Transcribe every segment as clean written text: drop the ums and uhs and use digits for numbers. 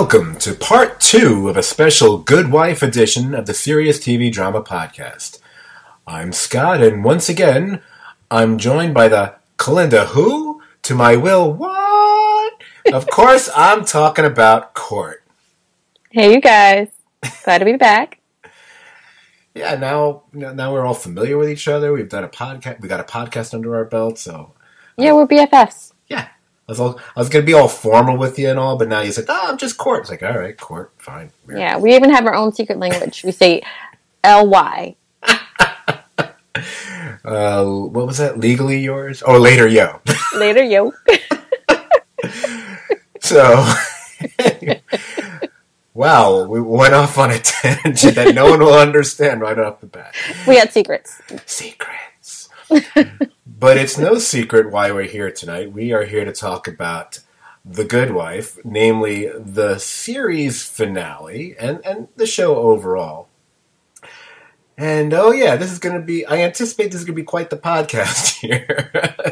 Welcome to part 2 of a special Good Wife edition of the Serious TV Drama Podcast. I'm Scott, and once again, I'm joined by the Kalinda who? To my will, what? Of course, I'm talking about Court. Hey, you guys. Glad to be back. Yeah, now we're all familiar with each other. We've done a podcast. We got a podcast under our belt, so... Yeah, we're BFFs. Yeah. I was going to be all formal with you and all, but now you said, I'm just Court. It's like, all right, Court, fine. Yeah, we even have our own secret language. We say L-Y. What was that? Legally yours? Oh, later, yo. Later, yo. So, wow, we went off on a tangent that no one will understand right off the bat. We had secrets. Secrets. But it's no secret why we're here tonight. We are here to talk about The Good Wife, namely the series finale and the show overall. And this is going to be, I anticipate this is going to be quite the podcast here.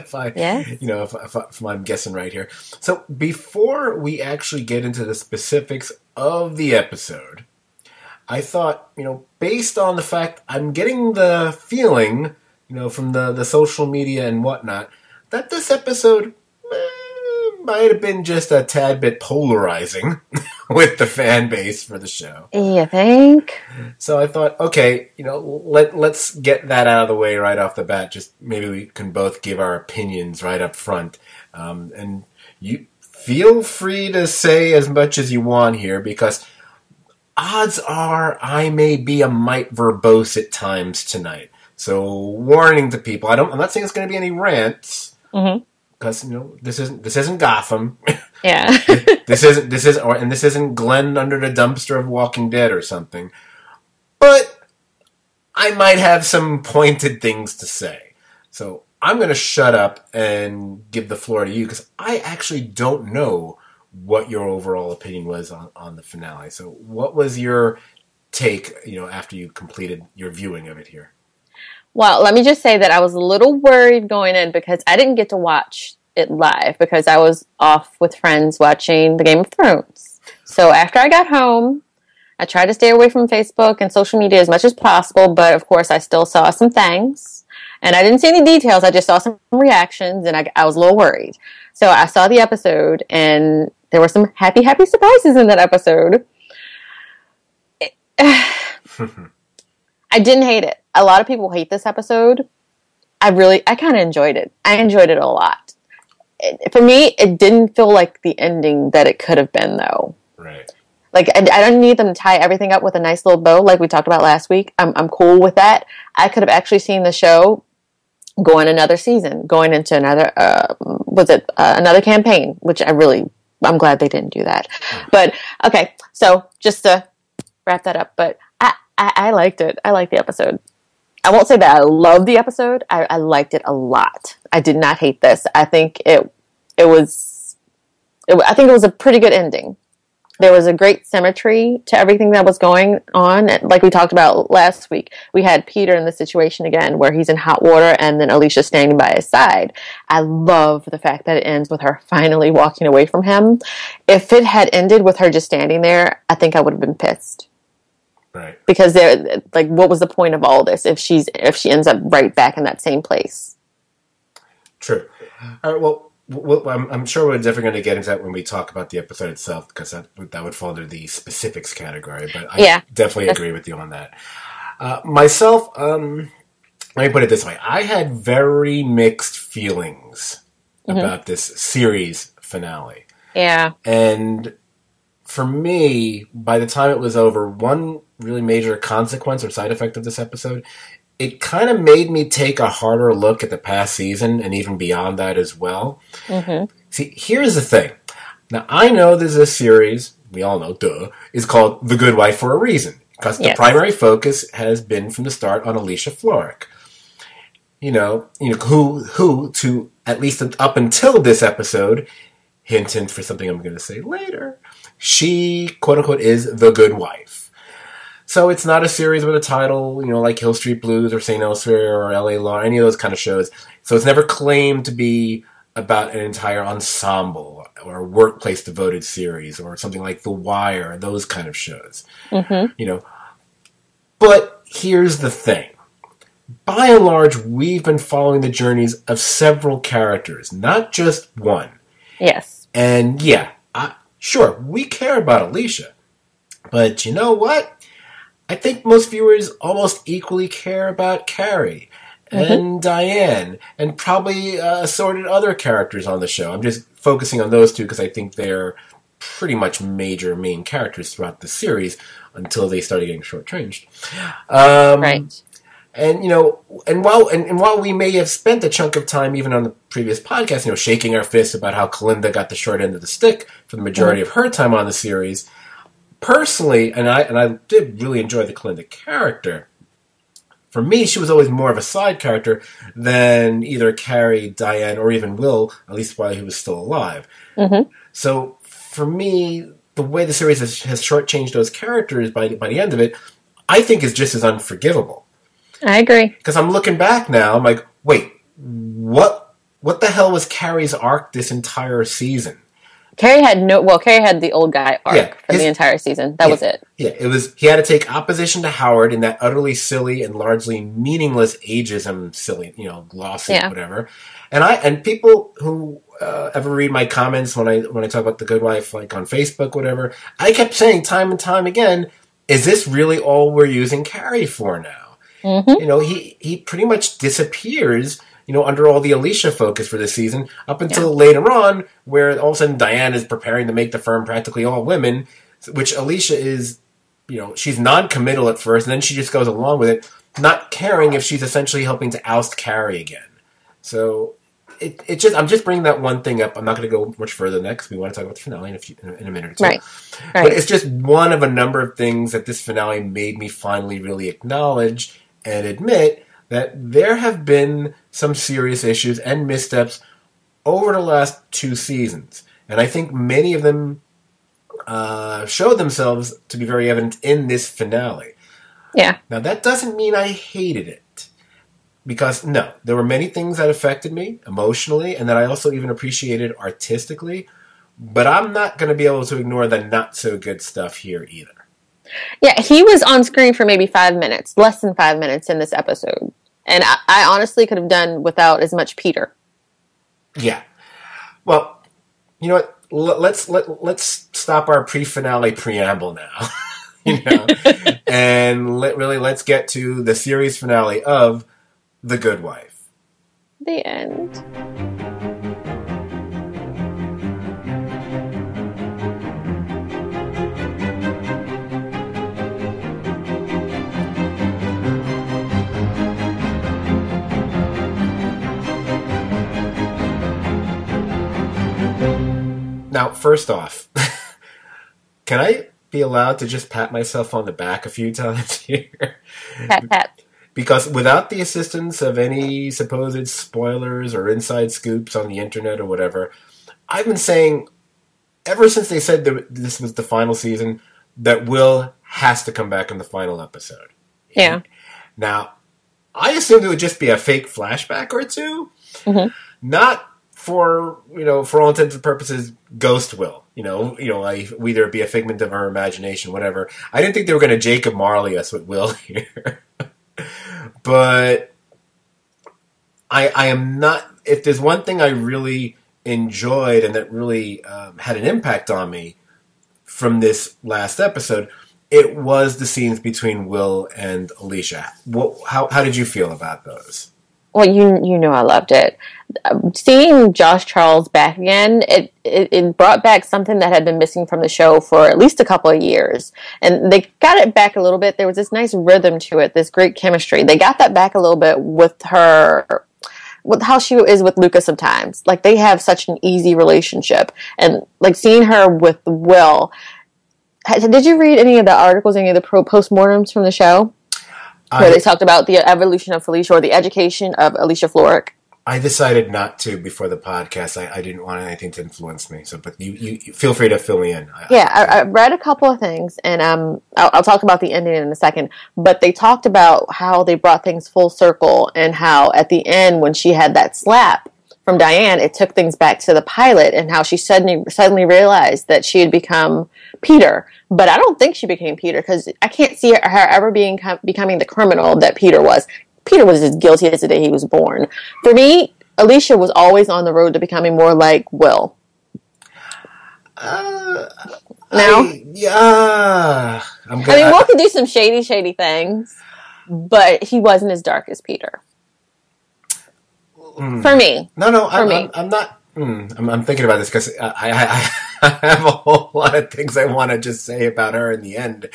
if I'm guessing right here. So before we actually get into the specifics of the episode, I thought, based on the fact I'm getting the feeling, from the social media and whatnot, that this episode might have been just a tad bit polarizing with the fan base for the show. You think? So I thought, okay, let's get that out of the way right off the bat. Just maybe we can both give our opinions right up front. And you feel free to say as much as you want here, because odds are I may be a mite verbose at times tonight. So warning to people, I'm not saying it's going to be any rants, because this isn't Gotham. Yeah. this isn't Glenn under the dumpster of Walking Dead or something. But I might have some pointed things to say. So I'm going to shut up and give the floor to you, because I actually don't know what your overall opinion was on the finale. So what was your take, after you completed your viewing of it here? Well, let me just say that I was a little worried going in because I didn't get to watch it live because I was off with friends watching the Game of Thrones. So after I got home, I tried to stay away from Facebook and social media as much as possible, but of course I still saw some things. And I didn't see any details, I just saw some reactions, and I was a little worried. So I saw the episode, and there were some happy surprises in that episode. I didn't hate it. A lot of people hate this episode. I kind of enjoyed it. I enjoyed it a lot. For me, it didn't feel like the ending that it could have been, though. Right. Like, I don't need them to tie everything up with a nice little bow like we talked about last week. I'm cool with that. I could have actually seen the show going another season, going into another, another campaign, which I'm glad they didn't do that. But, okay, so just to wrap that up, but I liked it. I liked the episode. I won't say that I loved the episode. I liked it a lot. I did not hate this. I think it was a pretty good ending. There was a great symmetry to everything that was going on. Like we talked about last week, we had Peter in the situation again where he's in hot water and then Alicia standing by his side. I love the fact that it ends with her finally walking away from him. If it had ended with her just standing there, I think I would have been pissed. Right. Because what was the point of all this if she ends up right back in that same place? True. All right. Well, I'm sure we're definitely going to get into that when we talk about the episode itself, because that would fall under the specifics category. But I definitely agree with you on that. Myself, let me put it this way: I had very mixed feelings about this series finale. Yeah. And for me, by the time it was over, one really major consequence or side effect of this episode, it kind of made me take a harder look at the past season and even beyond that as well. Mm-hmm. See, here's the thing. Now, I know there's a series, we all know, is called The Good Wife for a reason, because the primary focus has been from the start on Alicia Florrick. Who to, at least up until this episode, hint for something I'm going to say later, she, quote-unquote, is the good wife. So it's not a series with a title, like Hill Street Blues or St. Elsewhere or L.A. Law, any of those kind of shows. So it's never claimed to be about an entire ensemble or workplace devoted series or something like The Wire, those kind of shows. You know, but here's the thing. By and large, we've been following the journeys of several characters, not just one. Yes. And yeah, sure, we care about Alicia. But you know what? I think most viewers almost equally care about Carrie and Diane and probably assorted other characters on the show. I'm just focusing on those two because I think they're pretty much major main characters throughout the series until they started getting shortchanged. Right. And you know, and while we may have spent a chunk of time even on the previous podcast, you know, shaking our fists about how Kalinda got the short end of the stick for the majority of her time on the series, personally, and I did really enjoy the Kalinda character. For me, she was always more of a side character than either Carrie, Diane, or even Will, at least while he was still alive. So for me, the way the series has shortchanged those characters by the end of it, I think is just as unforgivable. I agree. Because I'm looking back now, I'm like, wait, what the hell was Carrie's arc this entire season? Carrie had the old guy arc for the entire season. That was it. Yeah, he had to take opposition to Howard in that utterly silly and largely meaningless ageism, lawsuit, whatever. And people who ever read my comments when I talk about The Good Wife, like on Facebook, whatever, I kept saying time and time again, is this really all we're using Carrie for now? You know, he pretty much disappears, you know, under all the Alicia focus for this season, up until later on, where all of a sudden Diane is preparing to make the firm practically all women, which Alicia is, you know, she's non-committal at first, and then she just goes along with it, not caring if she's essentially helping to oust Carrie again. So I'm just bringing that one thing up. I'm not going to go much further next. We want to talk about the finale in a minute or two. Right. But it's just one of a number of things that this finale made me finally really acknowledge and admit that there have been some serious issues and missteps over the last 2 seasons. And I think many of them showed themselves to be very evident in this finale. Yeah. Now, that doesn't mean I hated it. Because, no, there were many things that affected me emotionally and that I also even appreciated artistically. But I'm not going to be able to ignore the not-so-good stuff here either. Yeah, he was on screen for maybe 5 minutes, less than 5 minutes in this episode. And I honestly could have done without as much Peter. Yeah. Well, you know what? Let's stop our pre-finale preamble now. You know? And let's get to the series finale of The Good Wife. The end. Now, first off, can I be allowed to just pat myself on the back a few times here? Pat. Because without the assistance of any supposed spoilers or inside scoops on the internet or whatever, I've been saying, ever since they said this was the final season, that Will has to come back in the final episode. Yeah. Now, I assumed it would just be a fake flashback or two. Not for all intents and purposes, Ghost Will. Whether it be a figment of our imagination, whatever. I didn't think they were going to Jacob Marley us with Will here. But I am not... If there's one thing I really enjoyed and that really had an impact on me from this last episode, it was the scenes between Will and Alicia. How did you feel about those? Well, you know I loved it. Seeing Josh Charles back again, it brought back something that had been missing from the show for at least a couple of years. And they got it back a little bit. There was this nice rhythm to it, this great chemistry. They got that back a little bit with her, with how she is with Lucas sometimes. Like, they have such an easy relationship. And, like, seeing her with Will. Did you read any of the articles, any of the postmortems from the show? Where they talked about the evolution of Felicia or the education of Alicia Florrick. I decided not to before the podcast. I didn't want anything to influence me. So, but you feel free to fill me in. I read a couple of things, and I'll talk about the ending in a second. But they talked about how they brought things full circle, and how at the end when she had that slap from Diane, it took things back to the pilot and how she suddenly realized that she had become Peter. But I don't think she became Peter, because I can't see her ever becoming the criminal that Peter was. Peter was as guilty as the day he was born. For me, Alicia was always on the road to becoming more like Will. Yeah. Will could do some shady things, but he wasn't as dark as Peter. For me. I'm not. I'm thinking about this because I have a whole lot of things I want to just say about her in the end.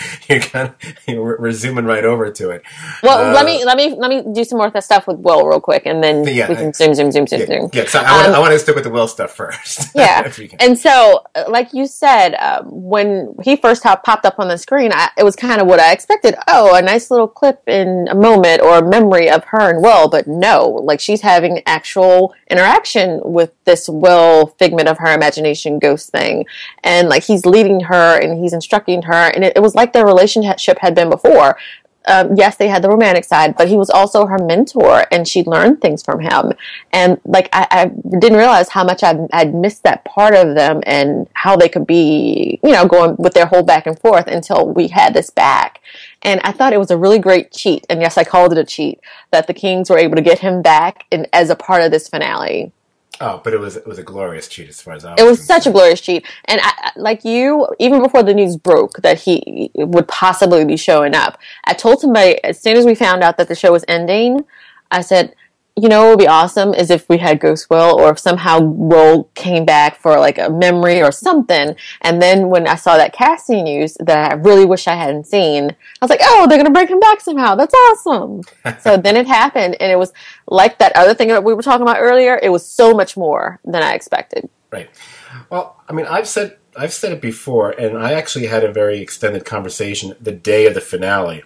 We're zooming right over to it. Well, let me do some more stuff with Will real quick, and then we can zoom. Yeah, so I want to stick with the Will stuff first. Yeah, and so, like you said, when he first popped up on the screen, it was kind of what I expected. Oh, a nice little clip in a moment or a memory of her and Will, but no, like she's having actual interaction with this Will figment of her imagination ghost thing, and like he's leading her and he's instructing her, and it was like their relationship had been before. Yes, they had the romantic side, but he was also her mentor, and she learned things from him. And like I didn't realize how much I'd missed that part of them and how they could be, going with their whole back and forth until we had this back. And I thought it was a really great cheat, and yes, I called it a cheat, that the Kings were able to get him back as a part of this finale. Oh, but it was a glorious cheat as far as I was concerned. It was concerned. Such a glorious cheat. And I, like you, even before the news broke that he would possibly be showing up, I told somebody, as soon as we found out that the show was ending, I said, what would be awesome is if we had Ghost Will, or if somehow Will came back for like a memory or something. And then when I saw that casting news that I really wish I hadn't seen, I was like, oh, they're going to bring him back somehow. That's awesome. So then it happened, and it was like that other thing that we were talking about earlier. It was so much more than I expected. Right. Well, I mean, I've said it before, and I actually had a very extended conversation the day of the finale,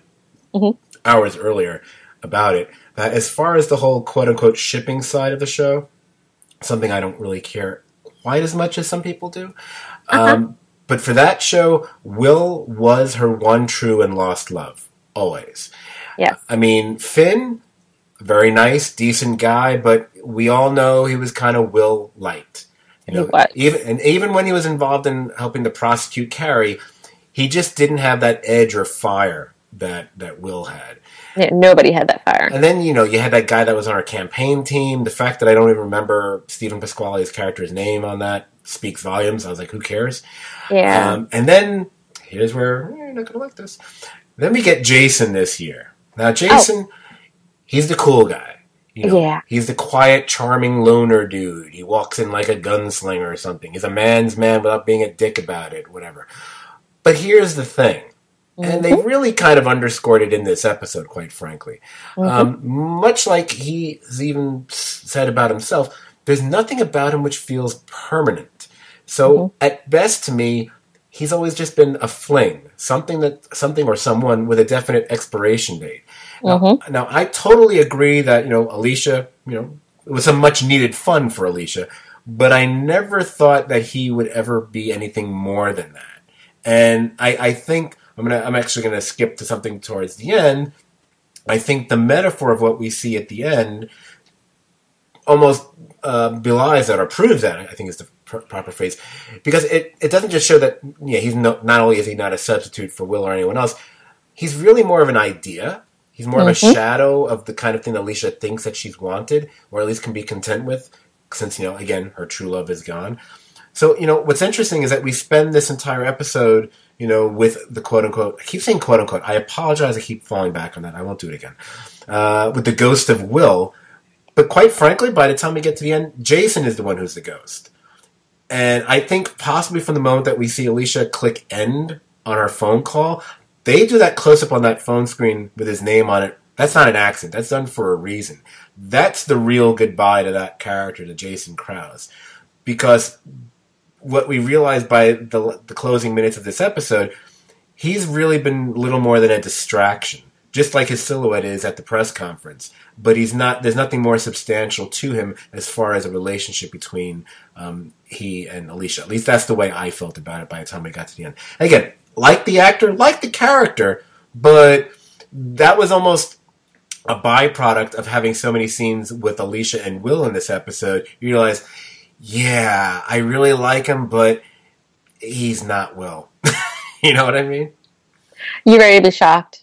hours earlier, about it. That as far as the whole quote-unquote shipping side of the show, something I don't really care quite as much as some people do. But for that show, Will was her one true and lost love, always. Yes. I mean, Finn, very nice, decent guy, but we all know he was kind of Will light. Even when he was involved in helping to prosecute Carrie, he just didn't have that edge or fire that Will had. Yeah, nobody had that fire. And then, you had that guy that was on our campaign team. The fact that I don't even remember Stephen Pasquale's character's name on that speaks volumes. I was like, who cares? Yeah. And then, here's where, you're not going to like this. Then we get Jason this year. Now, Jason, he's the cool guy. He's the quiet, charming loner dude. He walks in like a gunslinger or something. He's a man's man without being a dick about it, whatever. But here's the thing. And they really kind of underscored it in this episode, quite frankly. Much like he's even said about himself, there's nothing about him which feels permanent. So at best to me, he's always just been a fling, something or someone with a definite expiration date. Now I totally agree that, Alicia, it was some much needed fun for Alicia, but I never thought that he would ever be anything more than that. And I think I'm actually going to skip to something towards the end. I think the metaphor of what we see at the end almost belies that, or proves that, I think is the proper phrase, because it doesn't just show that he's not only is he not a substitute for Will or anyone else, he's really more of an idea. He's more of a shadow of the kind of thing that Alicia thinks that she's wanted, or at least can be content with, since again her true love is gone. So what's interesting is that we spend this entire episode with the quote-unquote, I keep saying quote-unquote, I apologize, I keep falling back on that, I won't do it again, with the ghost of Will, but quite frankly, by the time we get to the end, Jason is the one who's the ghost. And I think possibly from the moment that we see Alicia click end on our phone call, they do that close-up on that phone screen with his name on it. That's not an accident, that's done for a reason. That's the real goodbye to that character, to Jason Krause. Because what we realized by the closing minutes of this episode, he's really been little more than a distraction, just like his silhouette is at the press conference. But he's not. There's nothing more substantial to him as far as a relationship between he and Alicia. At least that's the way I felt about it by the time we got to the end. Again, like the actor, like the character, but that was almost a byproduct of having so many scenes with Alicia and Will in this episode, you realize, yeah, I really like him, but he's not Will. You know what I mean? You ready to be shocked?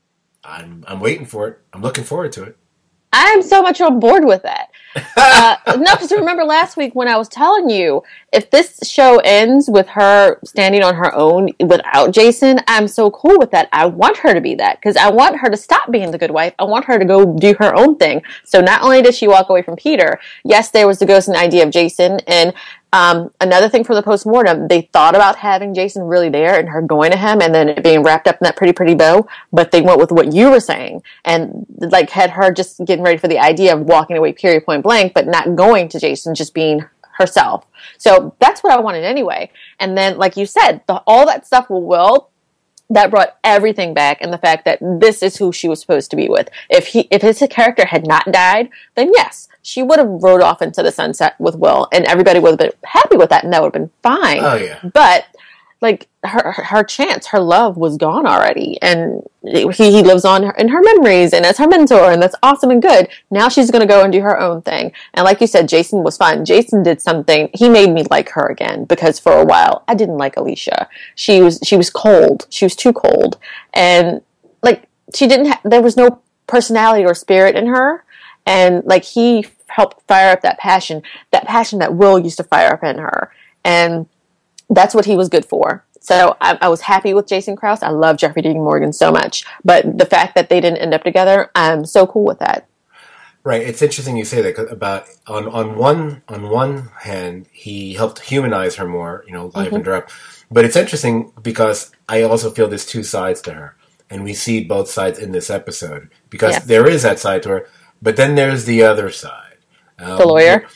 I'm waiting for it. I'm looking forward to it. I'm so much on board with that. No, because remember last week when I was telling you, if this show ends with her standing on her own without Jason, I'm so cool with that. I want her to be that, because I want her to stop being the good wife. I want her to go do her own thing. So not only did she walk away from Peter, yes, there was the ghost and idea of Jason, and another thing for the postmortem, they thought about having Jason really there and her going to him and then it being wrapped up in that pretty bow, but they went with what you were saying and like had her just getting ready for the idea of walking away period point blank, but not going to Jason, just being herself. So that's what I wanted anyway. And then, like you said, all that stuff will that brought everything back, and the fact that this is who she was supposed to be with. If his character had not died, then yes, she would have rode off into the sunset with Will, and everybody would have been happy with that, and that would have been fine. Oh yeah. But like her chance, her love was gone already, and he lives on in her memories and as her mentor, and that's awesome and good. Now she's going to go and do her own thing. And like you said, Jason was fun. Jason did something. He made me like her again, because for a while I didn't like Alicia. She was cold. She was too cold, and like she didn't. There was no personality or spirit in her, and like he helped fire up that passion that Will used to fire up in her, and that's what he was good for. So I was happy with Jason Krause. I love Jeffrey Dean Morgan so much. But the fact that they didn't end up together, I'm so cool with that. Right. It's interesting you say that about on one hand, he helped humanize her more, livened her up. But it's interesting because I also feel there's two sides to her. And we see both sides in this episode. Because there is that side to her. But then there's the other side. The lawyer?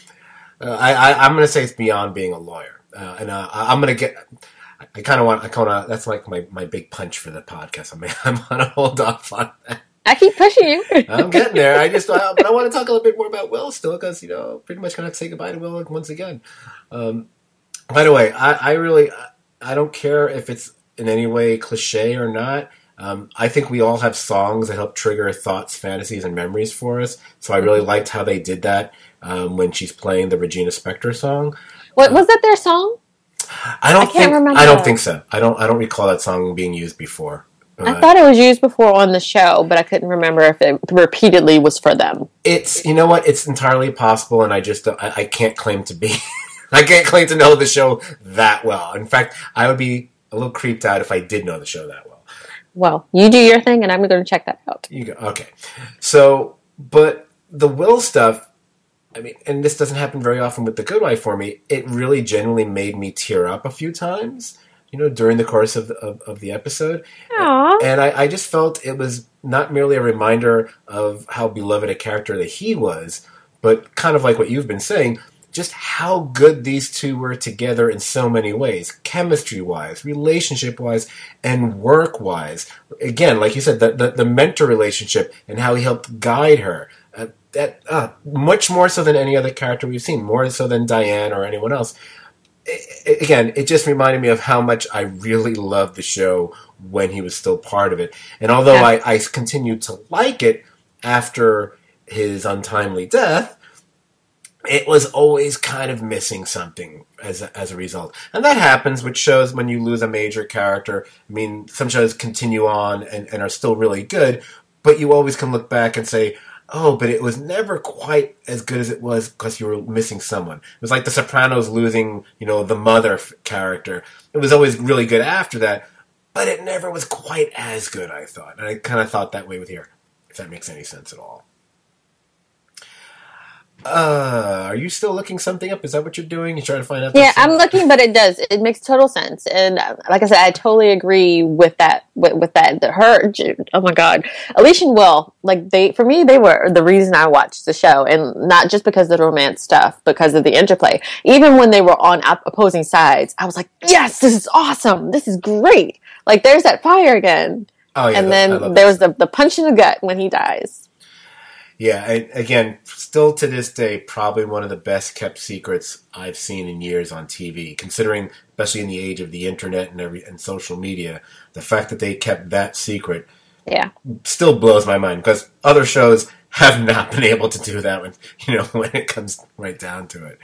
I'm going to say it's beyond being a lawyer. I'm going to get... I kind of want... That's like my big punch for the podcast. I'm going to hold off on that. I keep pushing you. I'm getting there. But I want to talk a little bit more about Will still, because, pretty much going to have to say goodbye to Will once again. By the way, I don't care if it's in any way cliche or not. I think we all have songs that help trigger thoughts, fantasies, and memories for us. So I really liked how they did that when she's playing the Regina Spektor song. What was that their song? I don't think so. I don't recall that song being used before. I thought it was used before on the show, but I couldn't remember if it repeatedly was for them. It's it's entirely possible, and I can't claim to be. I can't claim to know the show that well. In fact, I would be a little creeped out if I did know the show that well. Well, you do your thing, and I'm going to check that out. You go. Okay. So, but the Will stuff, I mean, and this doesn't happen very often with The Good Wife for me, it really genuinely made me tear up a few times, during the course of the episode. Aww. And I just felt it was not merely a reminder of how beloved a character that he was, but kind of like what you've been saying, just how good these two were together in so many ways, chemistry-wise, relationship-wise, and work-wise. Again, like you said, the mentor relationship and how he helped guide her. That much more so than any other character we've seen, more so than Diane or anyone else. It just reminded me of how much I really loved the show when he was still part of it. And although I continued to like it after his untimely death, it was always kind of missing something as a result. And that happens with shows when you lose a major character. I mean, some shows continue on and are still really good, but you always can look back and say, oh, but it was never quite as good as it was because you were missing someone. It was like The Sopranos losing, the mother character. It was always really good after that, but it never was quite as good, I thought. And I kind of thought that way with here, if that makes any sense at all. Are you still looking something up? Is that what you're doing? You're trying to find out? Yeah, I'm looking, but it does. It makes total sense. And like I said, I totally agree with that. With that, oh my God, Alicia and Will, for me, they were the reason I watched the show, and not just because of the romance stuff, because of the interplay. Even when they were on opposing sides, I was like, yes, this is awesome. This is great. Like, there's that fire again. Oh yeah, and then there was the punch in the gut when he dies. Yeah, again, still to this day, probably one of the best kept secrets I've seen in years on TV. Considering, especially in the age of the internet and social media, the fact that they kept that secret Yeah. Still blows my mind because other shows have not been able to do that when it comes right down to it.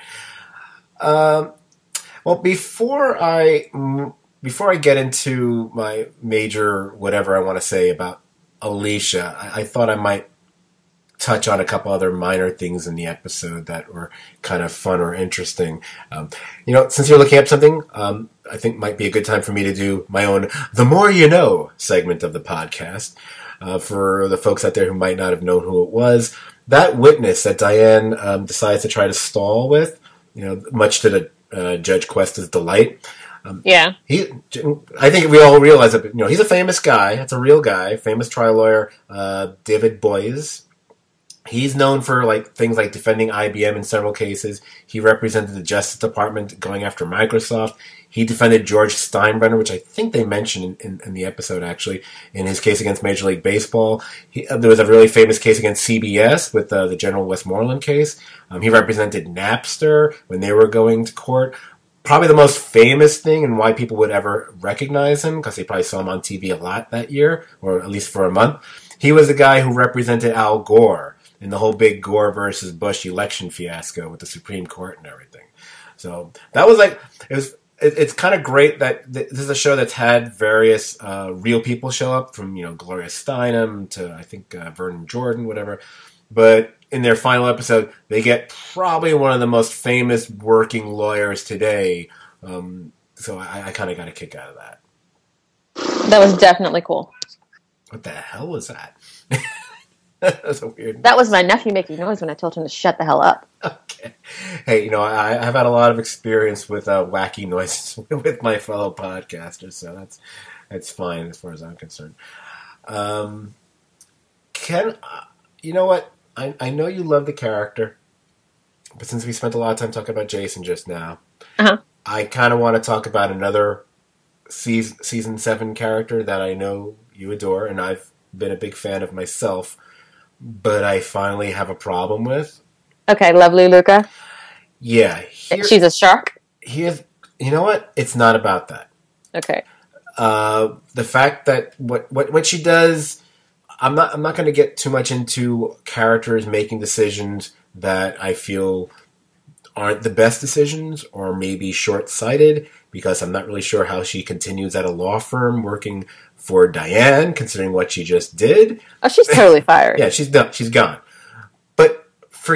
Well, before I get into my major whatever I want to say about Alicia, I thought I might touch on a couple other minor things in the episode that were kind of fun or interesting. Since you're looking up something, I think might be a good time for me to do my own "The More You Know" segment of the podcast. For the folks out there who might not have known who it was, that witness that Diane decides to try to stall with, much to the Judge Questa's delight. I think we all realize that. He's a famous guy. That's a real guy, famous trial lawyer, David Boies. He's known for things like defending IBM in several cases. He represented the Justice Department going after Microsoft. He defended George Steinbrenner, which I think they mentioned in the episode, actually, in his case against Major League Baseball. There was a really famous case against CBS with the General Westmoreland case. He represented Napster when they were going to court. Probably the most famous thing and why people would ever recognize him, because they probably saw him on TV a lot that year, or at least for a month. He was the guy who represented Al Gore in the whole big Gore versus Bush election fiasco with the Supreme Court and everything. So that was it's kind of great that this is a show that's had various real people show up, from Gloria Steinem to I think Vernon Jordan, whatever. But in their final episode, they get probably one of the most famous working lawyers today. So I kind of got a kick out of that. That was definitely cool. What the hell was that? That's a weird. That was my nephew making noise when I told him to shut the hell up. Okay. Hey, I've had a lot of experience with wacky noises with my fellow podcasters, so that's fine as far as I'm concerned. You know what? I know you love the character, but since we spent a lot of time talking about Jason just now, I kind of want to talk about another season 7 character that I know you adore, and I've been a big fan of myself, but I finally have a problem with. Okay, Lovely Luca. Yeah. She's a shark? You know what? It's not about that. Okay. The fact that what she does, I'm not going to get too much into characters making decisions that I feel aren't the best decisions or maybe short-sighted, because I'm not really sure how she continues at a law firm working for Diane, considering what she just did. Oh, she's totally fired. Yeah, she's done. She's gone. But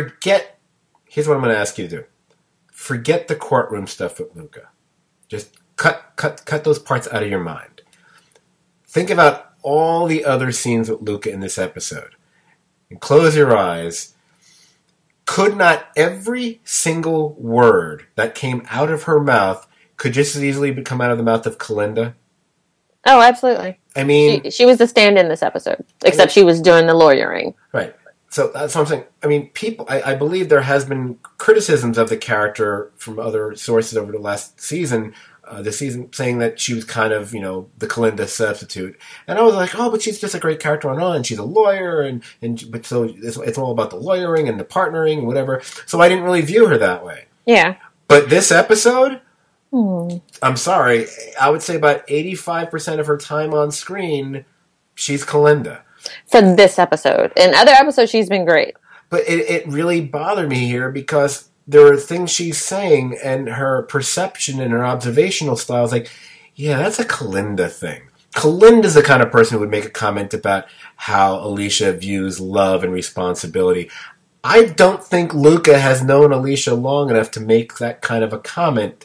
here's what I'm going to ask you to do. Forget the courtroom stuff with Luca. Just cut those parts out of your mind. Think about all the other scenes with Luca in this episode. And close your eyes. Could not every single word that came out of her mouth could just as easily come out of the mouth of Kalinda? Oh, absolutely. I mean, she was the stand-in this episode, except she was doing the lawyering. Right. So that's what I'm saying. I mean, I believe there has been criticisms of the character from other sources over the last season, saying that she was kind of, the Kalinda substitute. And I was like, oh, but she's just a great character on her own, and she's a lawyer, but so it's all about the lawyering and the partnering and whatever. So I didn't really view her that way. Yeah. But this episode, I'm sorry, I would say about 85% of her time on screen, she's Kalinda. For this episode. In other episodes, she's been great. But it really bothered me here because there are things she's saying and her perception and her observational style is like, yeah, that's a Kalinda thing. Kalinda's the kind of person who would make a comment about how Alicia views love and responsibility. I don't think Luca has known Alicia long enough to make that kind of a comment.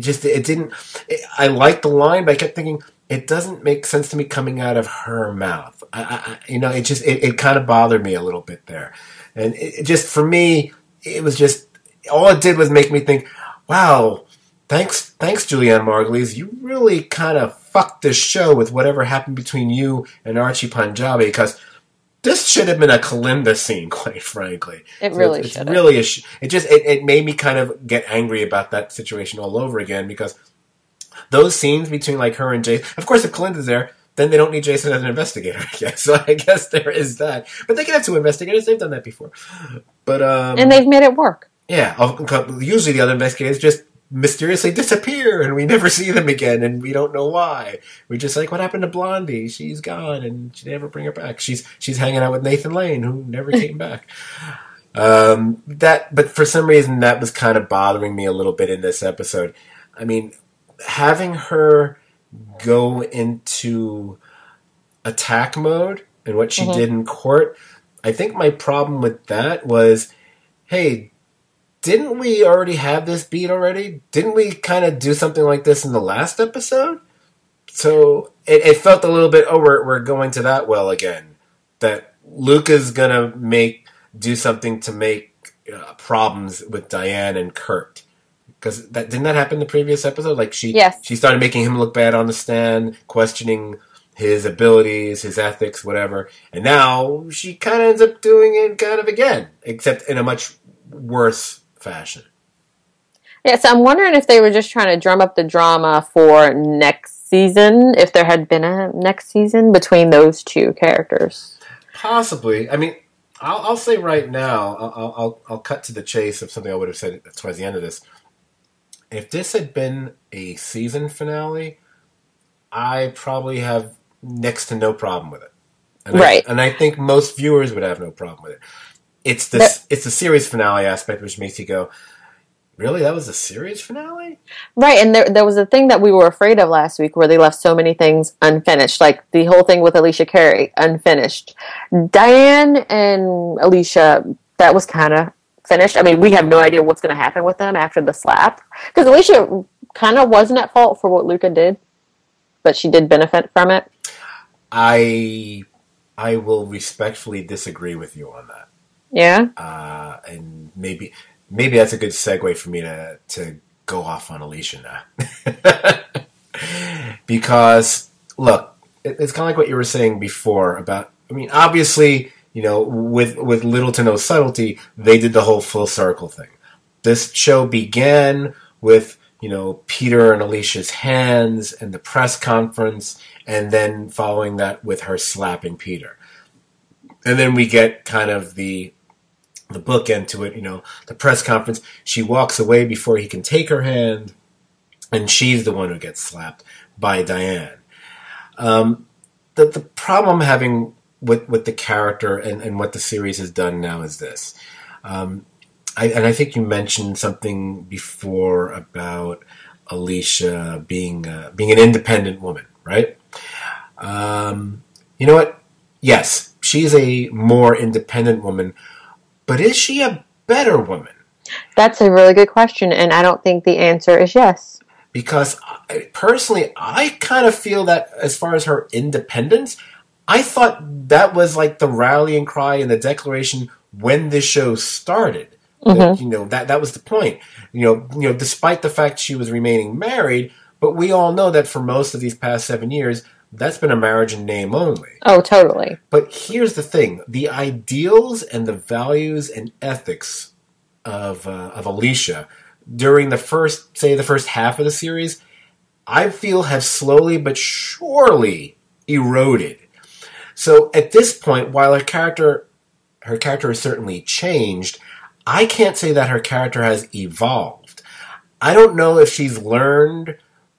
I liked the line, but I kept thinking, it doesn't make sense to me coming out of her mouth. It kind of bothered me a little bit there. And it just, for me, it was just, all it did was make me think, wow, thanks Julianne Margulies. You really kind of fucked this show with whatever happened between you and Archie Panjabi, because this should have been a Kalinda scene, quite frankly. It really should have. Really, it made me kind of get angry about that situation all over again, because those scenes between her and Jason, of course, if Kalinda's there, then they don't need Jason as an investigator, I guess. So I guess there is that. But they can have 2 investigators. They've done that before. But and they've made it work. Yeah. Usually the other investigators just mysteriously disappear and we never see them again and we don't know why. We're just like, what happened to Blondie? She's gone and she never bring her back. She's hanging out with Nathan Lane, who never came back. But for some reason that was kind of bothering me a little bit in this episode. I mean, having her go into attack mode and what she did in court, I think my problem with that was, hey, didn't we already have this beat already? Didn't we kind of do something like this in the last episode? So it felt a little bit, we're going to that well again. That Luca's going to do something to make problems with Diane and Kurt. Because didn't that happen in the previous episode? Like she started making him look bad on the stand, questioning his abilities, his ethics, whatever. And now she kind of ends up doing it kind of again, except in a much worse fashion. Yeah, so I'm wondering if they were just trying to drum up the drama for next season, if there had been a next season between those two characters. Possibly. I mean, I'll say right now, I'll cut to the chase of something I would have said towards the end of this. If this had been a season finale, I probably have next to no problem with it. And I think most viewers would have no problem with it. It's the series finale aspect which makes you go, really? That was a series finale? Right, and there was a thing that we were afraid of last week where they left so many things unfinished, like the whole thing with Alicia Carey, unfinished. Diane and Alicia, that was kind of finished. I mean, we have no idea what's going to happen with them after the slap. Because Alicia kind of wasn't at fault for what Luca did, but she did benefit from it. I will respectfully disagree with you on that. Yeah? And maybe that's a good segue for me to go off on Alicia now. Because, look, it's kind of like what you were saying before about, I mean, obviously, you know, with little to no subtlety, they did the whole full circle thing. This show began with, you know, Peter and Alicia's hands and the press conference, and then following that with her slapping Peter. And then we get kind of the bookend to it, you know, the press conference. She walks away before he can take her hand, and she's the one who gets slapped by Diane. The problem I'm having with the character and what the series has done now is this. I think you mentioned something before about Alicia being an independent woman, right? You know what? Yes, she's a more independent woman, but is she a better woman? That's a really good question, and I don't think the answer is yes. Because personally, I kind of feel that as far as her independence, I thought that was like the rallying cry and the declaration when this show started. Mm-hmm. You know, that was the point. You know, despite the fact she was remaining married, but we all know that for most of these past 7 years, that's been a marriage in name only. Oh, totally. But here's the thing. The ideals and the values and ethics of Alicia during the first half of the series, I feel have slowly but surely eroded. So at this point, while her character has certainly changed, I can't say that her character has evolved. I don't know if she's learned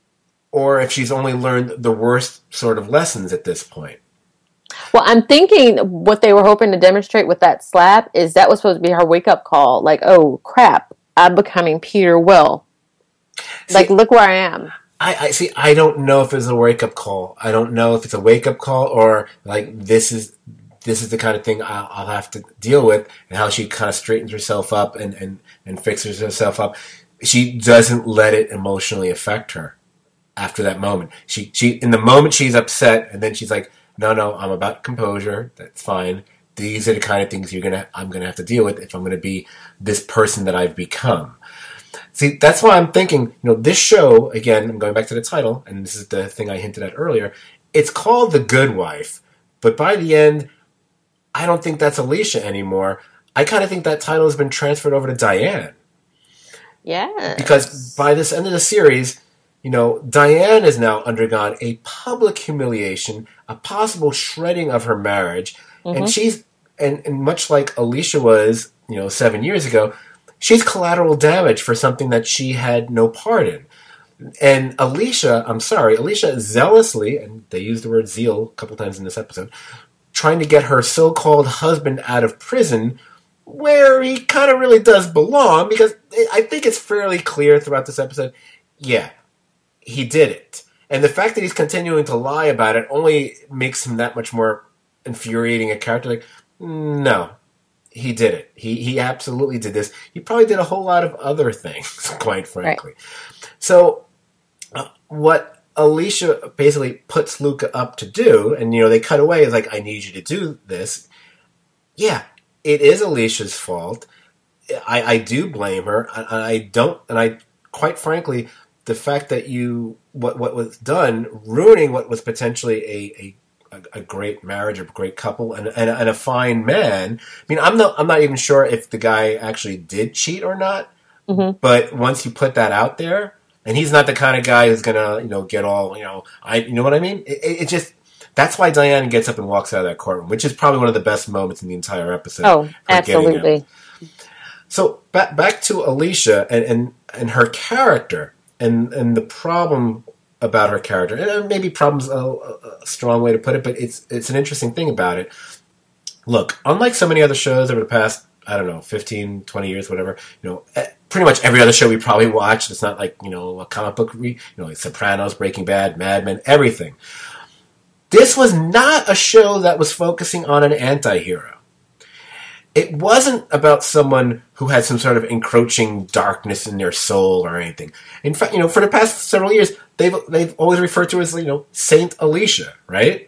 or if she's only learned the worst sort of lessons at this point. Well, I'm thinking what they were hoping to demonstrate with that slap is that was supposed to be her wake-up call. Like, oh, crap, I'm becoming Peter Will. Like, look where I am. I see. I don't know if it's a wake-up call. I don't know if it's a wake-up call or, like, this is the kind of thing I'll have to deal with, and how she kind of straightens herself up and fixes herself up. She doesn't let it emotionally affect her after that moment. She in the moment she's upset, and then she's like, no, I'm about composure. That's fine. These are the kind of things I'm gonna have to deal with if I'm gonna be this person that I've become. See, that's why I'm thinking, this show, again, I'm going back to the title, and this is the thing I hinted at earlier, it's called The Good Wife, but by the end, I don't think that's Alicia anymore. I kind of think that title has been transferred over to Diane. Yeah. Because by this end of the series, Diane has now undergone a public humiliation, a possible shredding of her marriage, and she's, and much like Alicia was, 7 years ago, she's collateral damage for something that she had no part in. And Alicia zealously, and they use the word zeal a couple times in this episode, trying to get her so-called husband out of prison, where he kind of really does belong, because I think it's fairly clear throughout this episode, yeah, he did it. And the fact that he's continuing to lie about it only makes him that much more infuriating a character. Like, no, he did it. He absolutely did this. He probably did a whole lot of other things, quite frankly. Right. So what Alicia basically puts Luca up to do, and they cut away, is like, I need you to do this. Yeah, it is Alicia's fault. I do blame her. I quite frankly, the fact that what was done, ruining what was potentially a great marriage, a great couple, and a fine man. I mean, I'm not even sure if the guy actually did cheat or not. Mm-hmm. But once you put that out there, and he's not the kind of guy who's gonna get all you know what I mean. It just, that's why Diane gets up and walks out of that courtroom, which is probably one of the best moments in the entire episode. Oh, absolutely. So back to Alicia and her character and the problem about her character, and maybe problem's a strong way to put it, but it's an interesting thing about it. Look, unlike so many other shows over the past, 15, 20 years, whatever, pretty much every other show we probably watched, it's not like, a comic book, like Sopranos, Breaking Bad, Mad Men, everything. This was not a show that was focusing on an anti-hero. It wasn't about someone who had some sort of encroaching darkness in their soul or anything. In fact, for the past several years, they've always referred to as, Saint Alicia, right?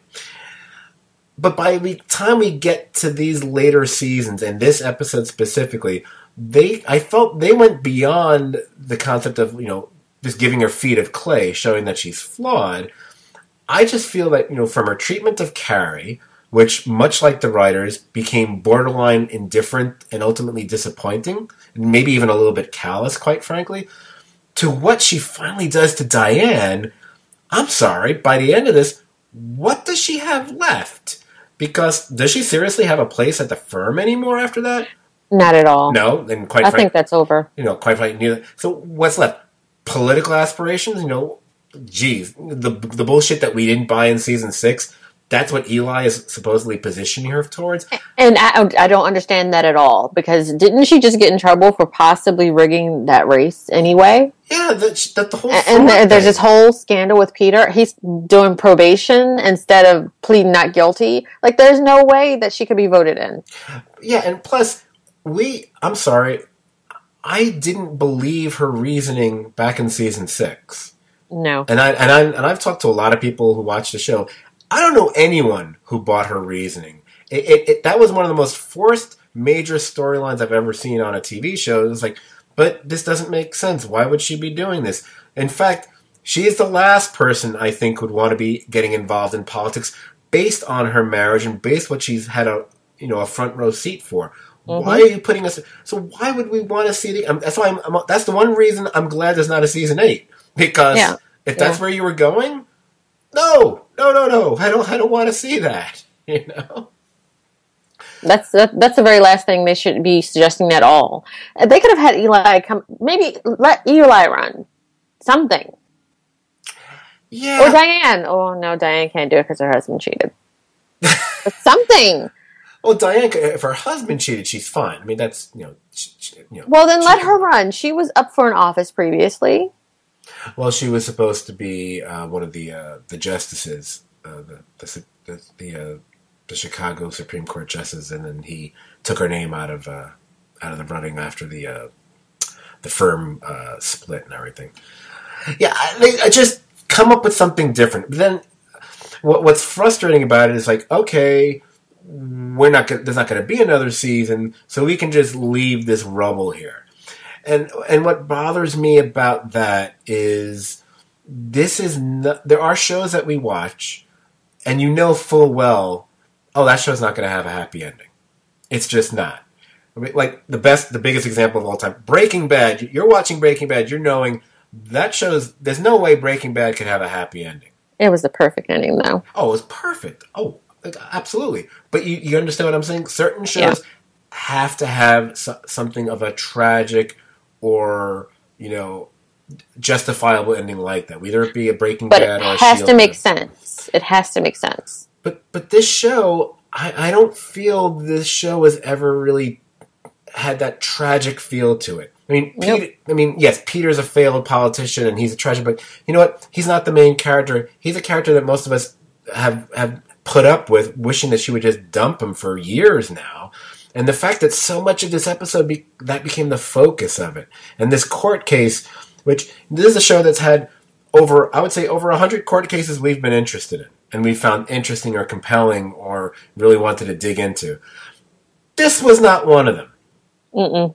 But by the time we get to these later seasons, and this episode specifically, I felt they went beyond the concept of, just giving her feet of clay, showing that she's flawed. I just feel that, from her treatment of Carrie, which, much like the writers, became borderline indifferent and ultimately disappointing, and maybe even a little bit callous, quite frankly, to what she finally does to Diane, I'm sorry, by the end of this, what does she have left? Because does she seriously have a place at the firm anymore after that? Not at all. No, and I think that's over. Quite frankly, so what's left? Political aspirations? Geez, the bullshit that we didn't buy in season 6. That's what Eli is supposedly positioning her towards. And I don't understand that at all, because didn't she just get in trouble for possibly rigging that race anyway? Yeah, that's the whole. And there's this whole scandal with Peter. He's doing probation instead of pleading not guilty. Like, there's no way that she could be voted in. Yeah, and plus, I'm sorry, I didn't believe her reasoning back in season 6. No, and I've talked to a lot of people who watch the show. I don't know anyone who bought her reasoning. That was one of the most forced major storylines I've ever seen on a TV show. It was like, but this doesn't make sense. Why would she be doing this? In fact, she is the last person I think would want to be getting involved in politics based on her marriage and based what she's had a front row seat for. Mm-hmm. Why are you putting us? So why would we want to see that's the one reason I'm glad there's not a season 8, because if that's where you were going, no. I don't want to see that. That's the very last thing they should be suggesting at all. They could have had Eli maybe let Eli run something. Yeah. Or Diane. Oh no, Diane can't do it because her husband cheated. But something. Well, Diane, if her husband cheated, she's fine. I mean, that's Well, then let her run. She was up for an office previously. Well, she was supposed to be one of the justices, the Chicago Supreme Court justices, and then he took her name out of the running after the firm split and everything. Yeah, I just come up with something different. But then, what's frustrating about it is like, okay, there's not going to be another season, so we can just leave this rubble here. And what bothers me about that is there are shows that we watch and full well, that show's not going to have a happy ending. It's just not. I mean, like the biggest example of all time, Breaking Bad. You're watching Breaking Bad, you're knowing that there's no way Breaking Bad could have a happy ending. It was the perfect ending though. Oh, it was perfect. Oh, absolutely. But you understand what I'm saying? Certain shows have to have something of a tragic or, justifiable ending like that. Whether it be a Breaking Bad or a But it has Shield to make thing. sense. It has to make sense. But this show, I don't feel this show has ever really had that tragic feel to it. I mean, Nope. Yes, Peter's a failed politician and he's a tragic, but you know what? He's not the main character. He's a character that most of us have put up with, wishing that she would just dump him for years now. And the fact that so much of this episode that became the focus of it, and this court case, which this is a show that's had over 100 court cases we've been interested in, and we found interesting or compelling or really wanted to dig into. This was not one of them. Mm-mm.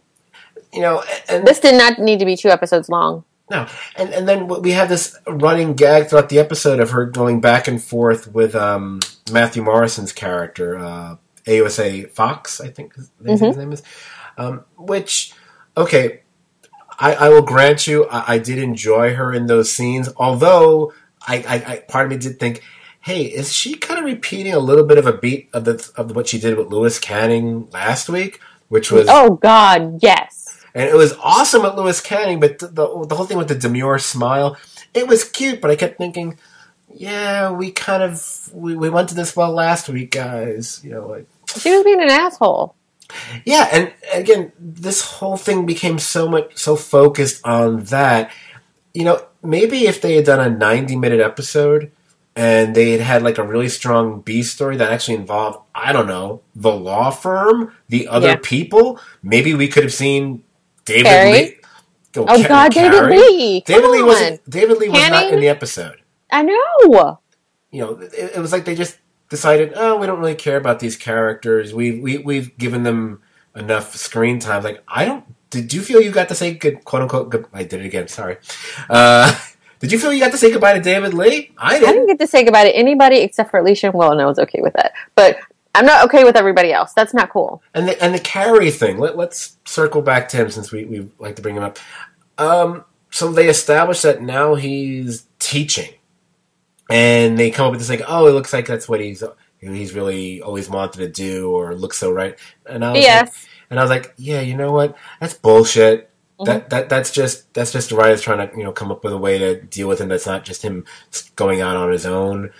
And This did not need to be 2 episodes long. no, and then we have this running gag throughout the episode of her going back and forth with Matthew Morrison's character, AOSA Fox, I think his name is. Which, okay, I will grant you, I did enjoy her in those scenes. Although I part of me did think, hey, is she kind of repeating a little bit of a beat of what she did with Lewis Canning last week, which was Oh God, yes. And it was awesome at Lewis Canning, but the whole thing with the demure smile, it was cute, but I kept thinking, yeah, we went to this well last week, guys. She was being an asshole. Yeah, and again, this whole thing became so focused on that. Maybe if they had done a 90-minute episode and they had like a really strong B story that actually involved, I don't know, the law firm, the other people, maybe we could have seen David Carrie? Lee. Oh God, David Lee. David Lee was not in the episode. I know. It was like they just decided, oh, we don't really care about these characters. We've given them enough screen time. Like, did you feel you got to say good, quote unquote, good, I did it again, sorry. Did you feel you got to say goodbye to David Lee? I didn't get to say goodbye to anybody except for Alicia. Well, no, I was okay with that. But I'm not okay with everybody else. That's not cool. And the Carrie thing, let's circle back to him since we like to bring him up. So they established that now he's teaching. And they come up with this like, it looks like that's what he's really always wanted to do, or looks so right. And I was like, yeah, you know what? That's bullshit. Mm-hmm. That's just the writers trying to come up with a way to deal with him. That's not just him going out on his own.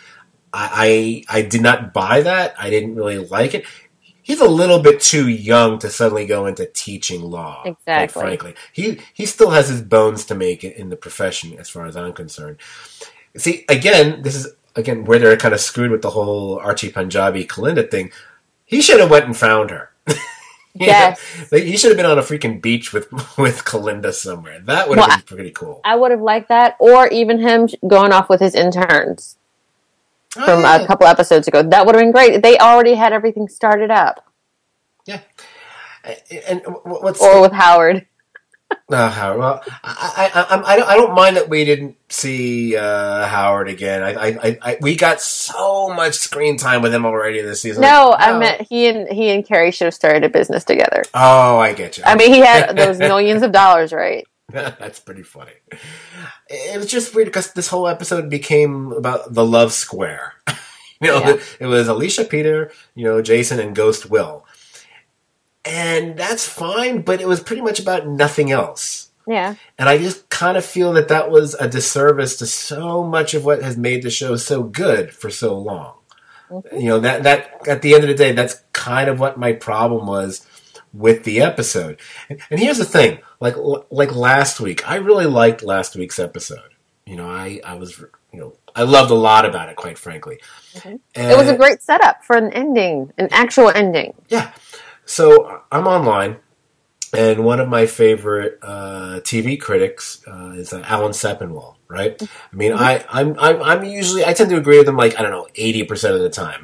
I did not buy that. I didn't really like it. He's a little bit too young to suddenly go into teaching law. Exactly. Quite frankly, he still has his bones to make in the profession, as far as I'm concerned. See, this is where they're kind of screwed with the whole Archie Punjabi Kalinda thing. He should have went and found her. Yes. He should have been on a freaking beach with Kalinda somewhere. That would have been pretty cool. I would have liked that, or even him going off with his interns from a couple episodes ago. That would have been great. They already had everything started up. Yeah. And with Howard. Howard. Well, I don't mind that we didn't see Howard again. We got so much screen time with him already this season. No, I meant he and Carrie should have started a business together. Oh, I get you. I mean, he had those millions of dollars, right? That's pretty funny. It was just weird because this whole episode became about the love square. It was Alicia, Peter, Jason, and Ghost Will. And that's fine, but it was pretty much about nothing else. Yeah. And I just kind of feel that was a disservice to so much of what has made the show so good for so long. Mm-hmm. That at the end of the day, that's kind of what my problem was with the episode. And here's the thing, like last week, I really liked last week's episode. I loved a lot about it, quite frankly. Mm-hmm. It was a great setup for an ending, an actual ending. Yeah. So I'm online, and one of my favorite TV critics is Alan Sepinwall, right? I mean, I'm usually, I tend to agree with him 80% of the time.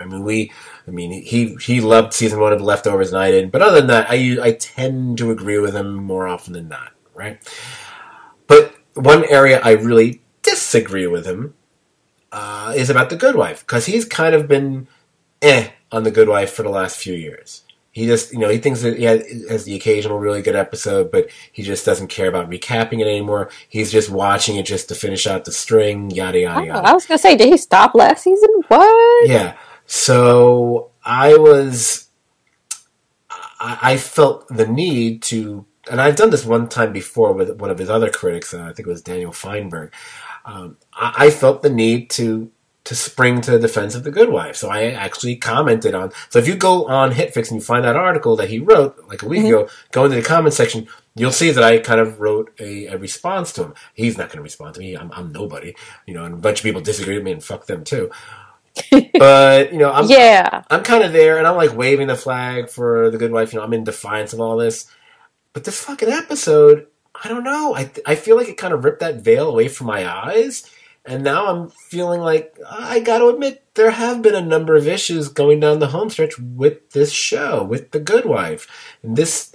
He loved season 1 of Leftovers and I didn't, but other than that, I tend to agree with him more often than not, right? But one area I really disagree with him is about The Good Wife, because he's kind of been on The Good Wife for the last few years. He just, he thinks that he has the occasional really good episode, but he just doesn't care about recapping it anymore. He's just watching it just to finish out the string, yada, yada, yada. I was going to say, did he stop last season? What? Yeah. So I I felt the need to, and I've done this one time before with one of his other critics, I think it was Daniel Feinberg. I felt the need to spring to the defense of The Good Wife. So I actually commented on, so if you go on HitFix and you find that article that he wrote like a week ago, go into the comment section, you'll see that I kind of wrote a response to him. He's not going to respond to me. I'm nobody, and a bunch of people disagree with me and fuck them too. But, I'm kind of there and I'm like waving the flag for The Good Wife. I'm in defiance of all this. But this fucking episode, I don't know. I feel like it kind of ripped that veil away from my eyes. And now I'm feeling like, I got to admit, there have been a number of issues going down the home stretch with this show, with The Good Wife. And this,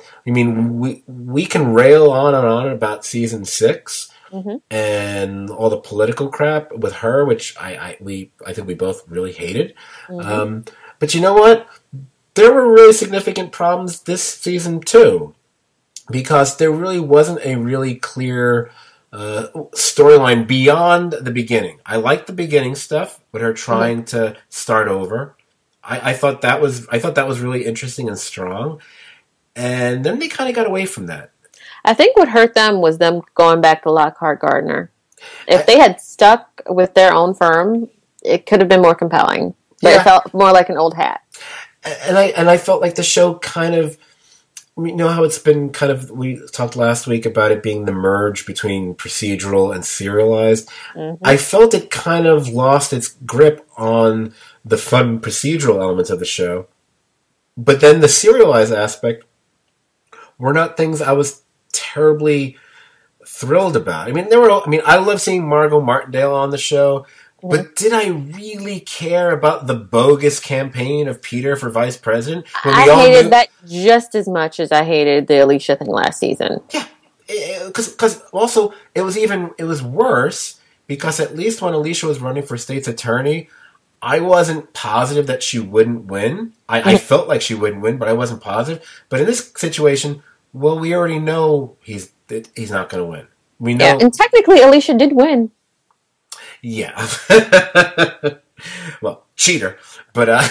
we can rail on and on about season 6 and all the political crap with her, which I think we both really hated. But you know what? There were really significant problems this season too, because there really wasn't a really clear storyline beyond the beginning. I liked the beginning stuff with her trying to start over. I thought that was really interesting and strong. And then they kind of got away from that. I think what hurt them was them going back to Lockhart Gardner. If they had stuck with their own firm, it could have been more compelling. But it felt more like an old hat. And I felt like the show kind of, how it's been kind of, we talked last week about it being the merge between procedural and serialized. I felt it kind of lost its grip on the fun procedural elements of the show. But then the serialized aspect were not things I was terribly thrilled about. I love seeing Margot Martindale on the show, but did I really care about the bogus campaign of Peter for vice president? I hated that just as much as I hated the Alicia thing last season. Yeah, because also it was worse because at least when Alicia was running for state's attorney, I wasn't positive that she wouldn't win. I felt like she wouldn't win, but I wasn't positive. But in this situation, well, we already know he's not going to win. We know, and technically Alicia did win. Yeah. Well, cheater, but I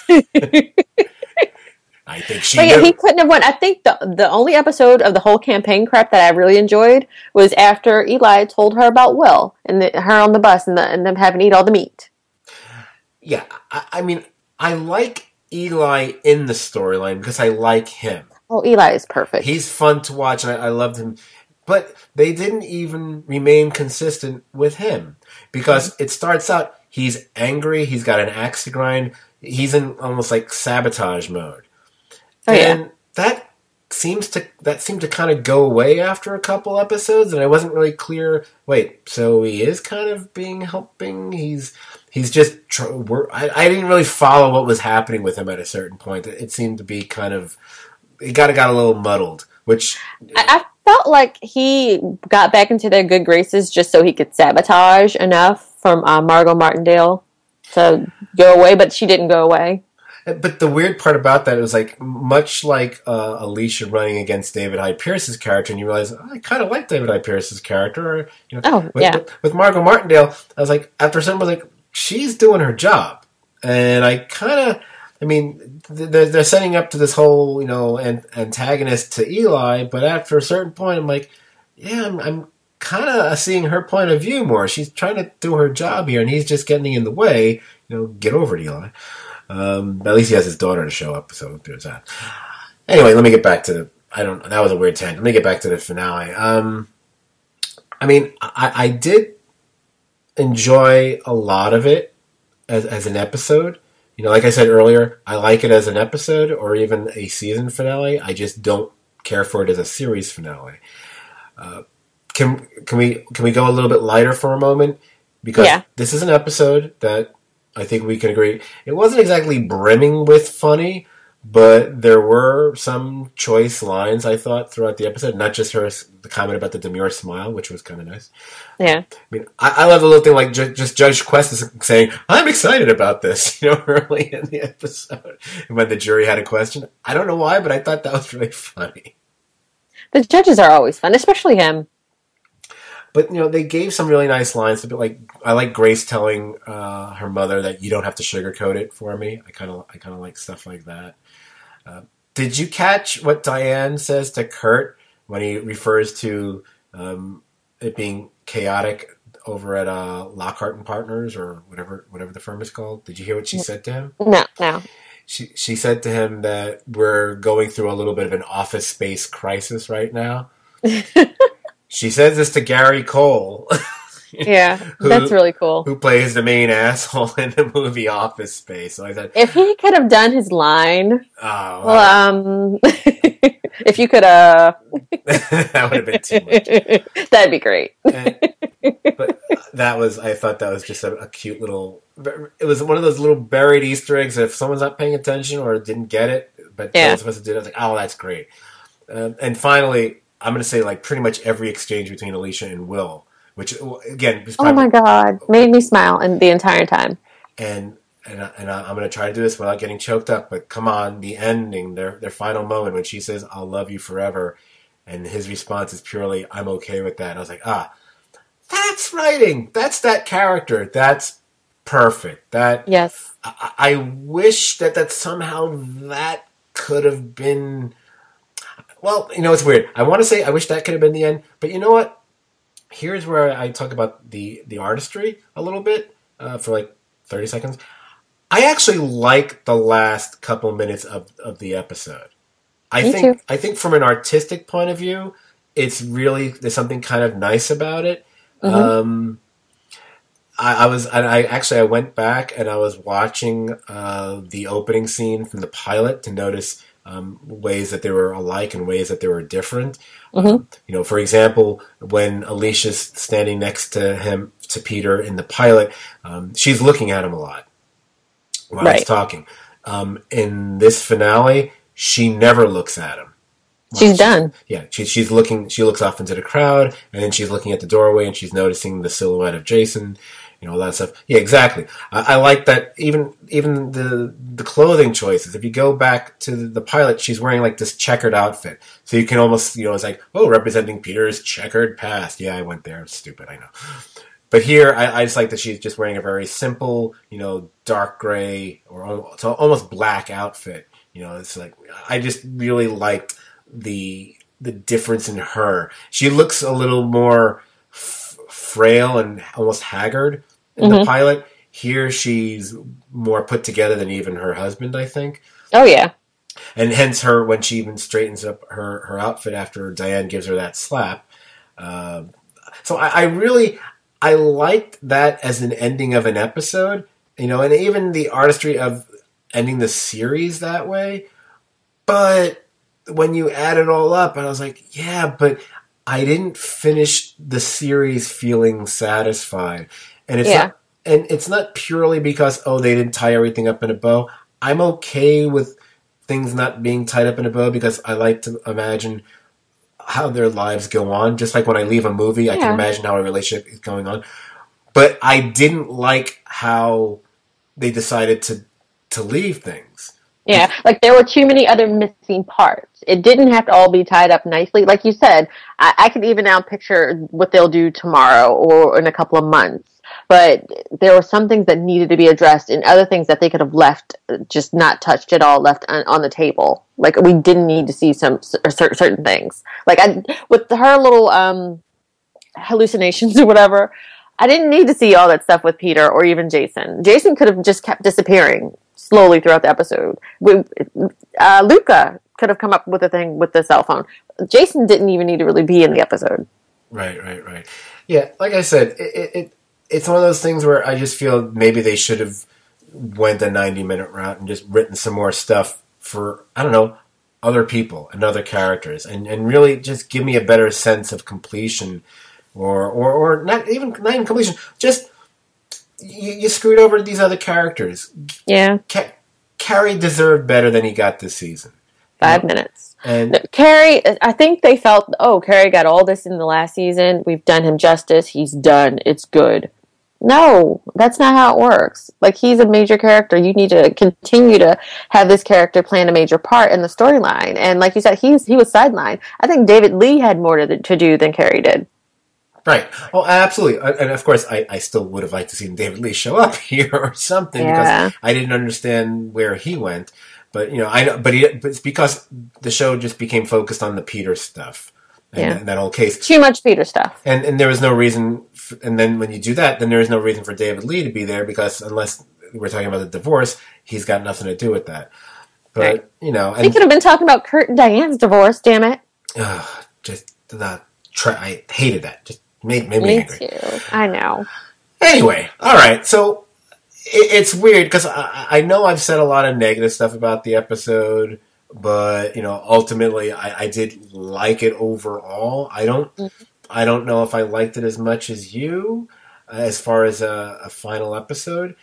think she. But he couldn't have won. I think the only episode of the whole campaign crap that I really enjoyed was after Eli told her about Will and her on the bus and them having to eat all the meat. Yeah, I like Eli in the storyline because I like him. Oh, Eli is perfect. He's fun to watch, and I loved him. But they didn't even remain consistent with him. Because it starts out, he's angry, he's got an axe to grind, he's in almost like sabotage mode. And that seemed to kind of go away after a couple episodes, and I wasn't really clear, wait, so he is kind of helping, he's just, I didn't really follow what was happening with him at a certain point. It seemed to be kind of, it got a little muddled, which... I felt like he got back into their good graces just so he could sabotage enough from Margot Martindale to go away, but she didn't go away. But the weird part about that was like, much like Alicia running against David Hyde Pierce's character, and you realize, I kind of like David Hyde Pierce's character. With Margot Martindale, I was like, after some, I was like, she's doing her job. And I kind of... they're setting up to this whole, antagonist to Eli, but after a certain point, I'm like, I'm kind of seeing her point of view more. She's trying to do her job here, and he's just getting in the way. Get over it, Eli. At least he has his daughter to show up, so there's that. Anyway, let me get back to that was a weird tangent. Let me get back to the finale. I did enjoy a lot of it as an episode. Like I said earlier, I like it as an episode or even a season finale. I just don't care for it as a series finale. Can we go a little bit lighter for a moment? Because this is an episode that I think we can agree. It wasn't exactly brimming with funny, but there were some choice lines, I thought, throughout the episode. Not just the comment about the demure smile, which was kind of nice. Yeah. I love the little thing like just Judge Quest is saying, I'm excited about this, early in the episode. When the jury had a question. I don't know why, but I thought that was really funny. The judges are always fun, especially him. But, they gave some really nice lines. A bit like, I like Grace telling her mother that you don't have to sugarcoat it for me. I kind of like stuff like that. Did you catch what Diane says to Kurt when he refers to it being chaotic over at Lockhart and Partners or whatever the firm is called? Did you hear what she said to him? No. She said to him that we're going through a little bit of an office space crisis right now. She says this to Gary Cole. Yeah, that's really cool. Who plays the main asshole in the movie Office Space. So I thought, if he could have done his line, if you could that would have been too much. That'd be great. But I thought that was just a cute little, it was one of those little buried Easter eggs that if someone's not paying attention or didn't get it, but they're supposed to do it, I was like, oh, that's great. And finally, I'm going to say like pretty much every exchange between Alicia and Will, which again, oh my God, made me smile and the entire time. And I'm going to try to do this without getting choked up, but come on, the ending, their final moment when she says, "I'll love you forever," and his response is purely, "I'm okay with that." And I was like, that's writing. That's that character. That's perfect. Yes. I wish that somehow that could have been. Well, it's weird. I want to say I wish that could have been the end, but you know what? Here's where I talk about the artistry a little bit for like 30 seconds. I actually like the last couple minutes of the episode. I think from an artistic point of view, there's something kind of nice about it. Mm-hmm. I went back and I was watching the opening scene from the pilot to notice ways that they were alike and ways that they were different. Mm-hmm. For example, when Alicia's standing next to Peter in the pilot, she's looking at him a lot while he's talking. In this finale, she never looks at him. She's done. Yeah, she's looking. She looks off into the crowd, and then she's looking at the doorway, and she's noticing the silhouette of Jason. All that stuff. Yeah, exactly. I like that. Even the clothing choices. If you go back to the pilot, she's wearing like this checkered outfit, so you can almost it's like, oh, representing Peter's checkered past. Yeah, I went there. It's stupid, I know. But here, I just like that she's just wearing a very simple, dark gray or almost black outfit. It's like I just really liked the difference in her. She looks a little more frail and almost haggard in the pilot. Here she's more put together than even her husband, I think. Oh yeah. And hence when she even straightens up her outfit after Diane gives her that slap. So I liked that as an ending of an episode, and even the artistry of ending the series that way. But when you add it all up, and I was like, yeah, but I didn't finish the series feeling satisfied. And it's not purely because, they didn't tie everything up in a bow. I'm okay with things not being tied up in a bow because I like to imagine how their lives go on. Just like when I leave a movie, I can imagine how a relationship is going on. But I didn't like how they decided to leave things. Yeah, like there were too many other missing parts. It didn't have to all be tied up nicely. Like you said, I can even now picture what they'll do tomorrow or in a couple of months. But there were some things that needed to be addressed and other things that they could have left, just not touched at all, left on the table. Like we didn't need to see some certain things. Like with her little hallucinations or whatever, I didn't need to see all that stuff with Peter or even Jason. Jason could have just kept disappearing slowly throughout the episode. Luca could have come up with a thing with the cell phone. Jason didn't even need to really be in the episode. Right. Yeah, like I said, it's one of those things where I just feel maybe they should have went the 90-minute route and just written some more stuff for, I don't know, other people and other characters and really just give me a better sense of completion or not even completion, just you screwed over these other characters. Yeah. Carrie deserved better than he got this season. 5 minutes. And Carrie, I think they felt, Carrie got all this in the last season. We've done him justice. He's done. It's good. No, that's not how it works. Like, he's a major character. You need to continue to have this character playing a major part in the storyline. And like you said, he was sidelined. I think David Lee had more to do than Carrie did. Right. Well, absolutely. And of course, I still would have liked to see David Lee show up here or something because I didn't understand where he went. But but it's because the show just became focused on the Peter stuff and that whole case. Too much Peter stuff. And there was no reason. And then when you do that, then there is no reason for David Lee to be there because unless we're talking about the divorce, he's got nothing to do with that. But and we could have been talking about Kurt and Diane's divorce. Damn it! I hated that. Just made me angry. Me too. I know. Anyway, all right. So it's weird because I know I've said a lot of negative stuff about the episode, but ultimately I did like it overall. I don't know if I liked it as much as you, as far as a final episode.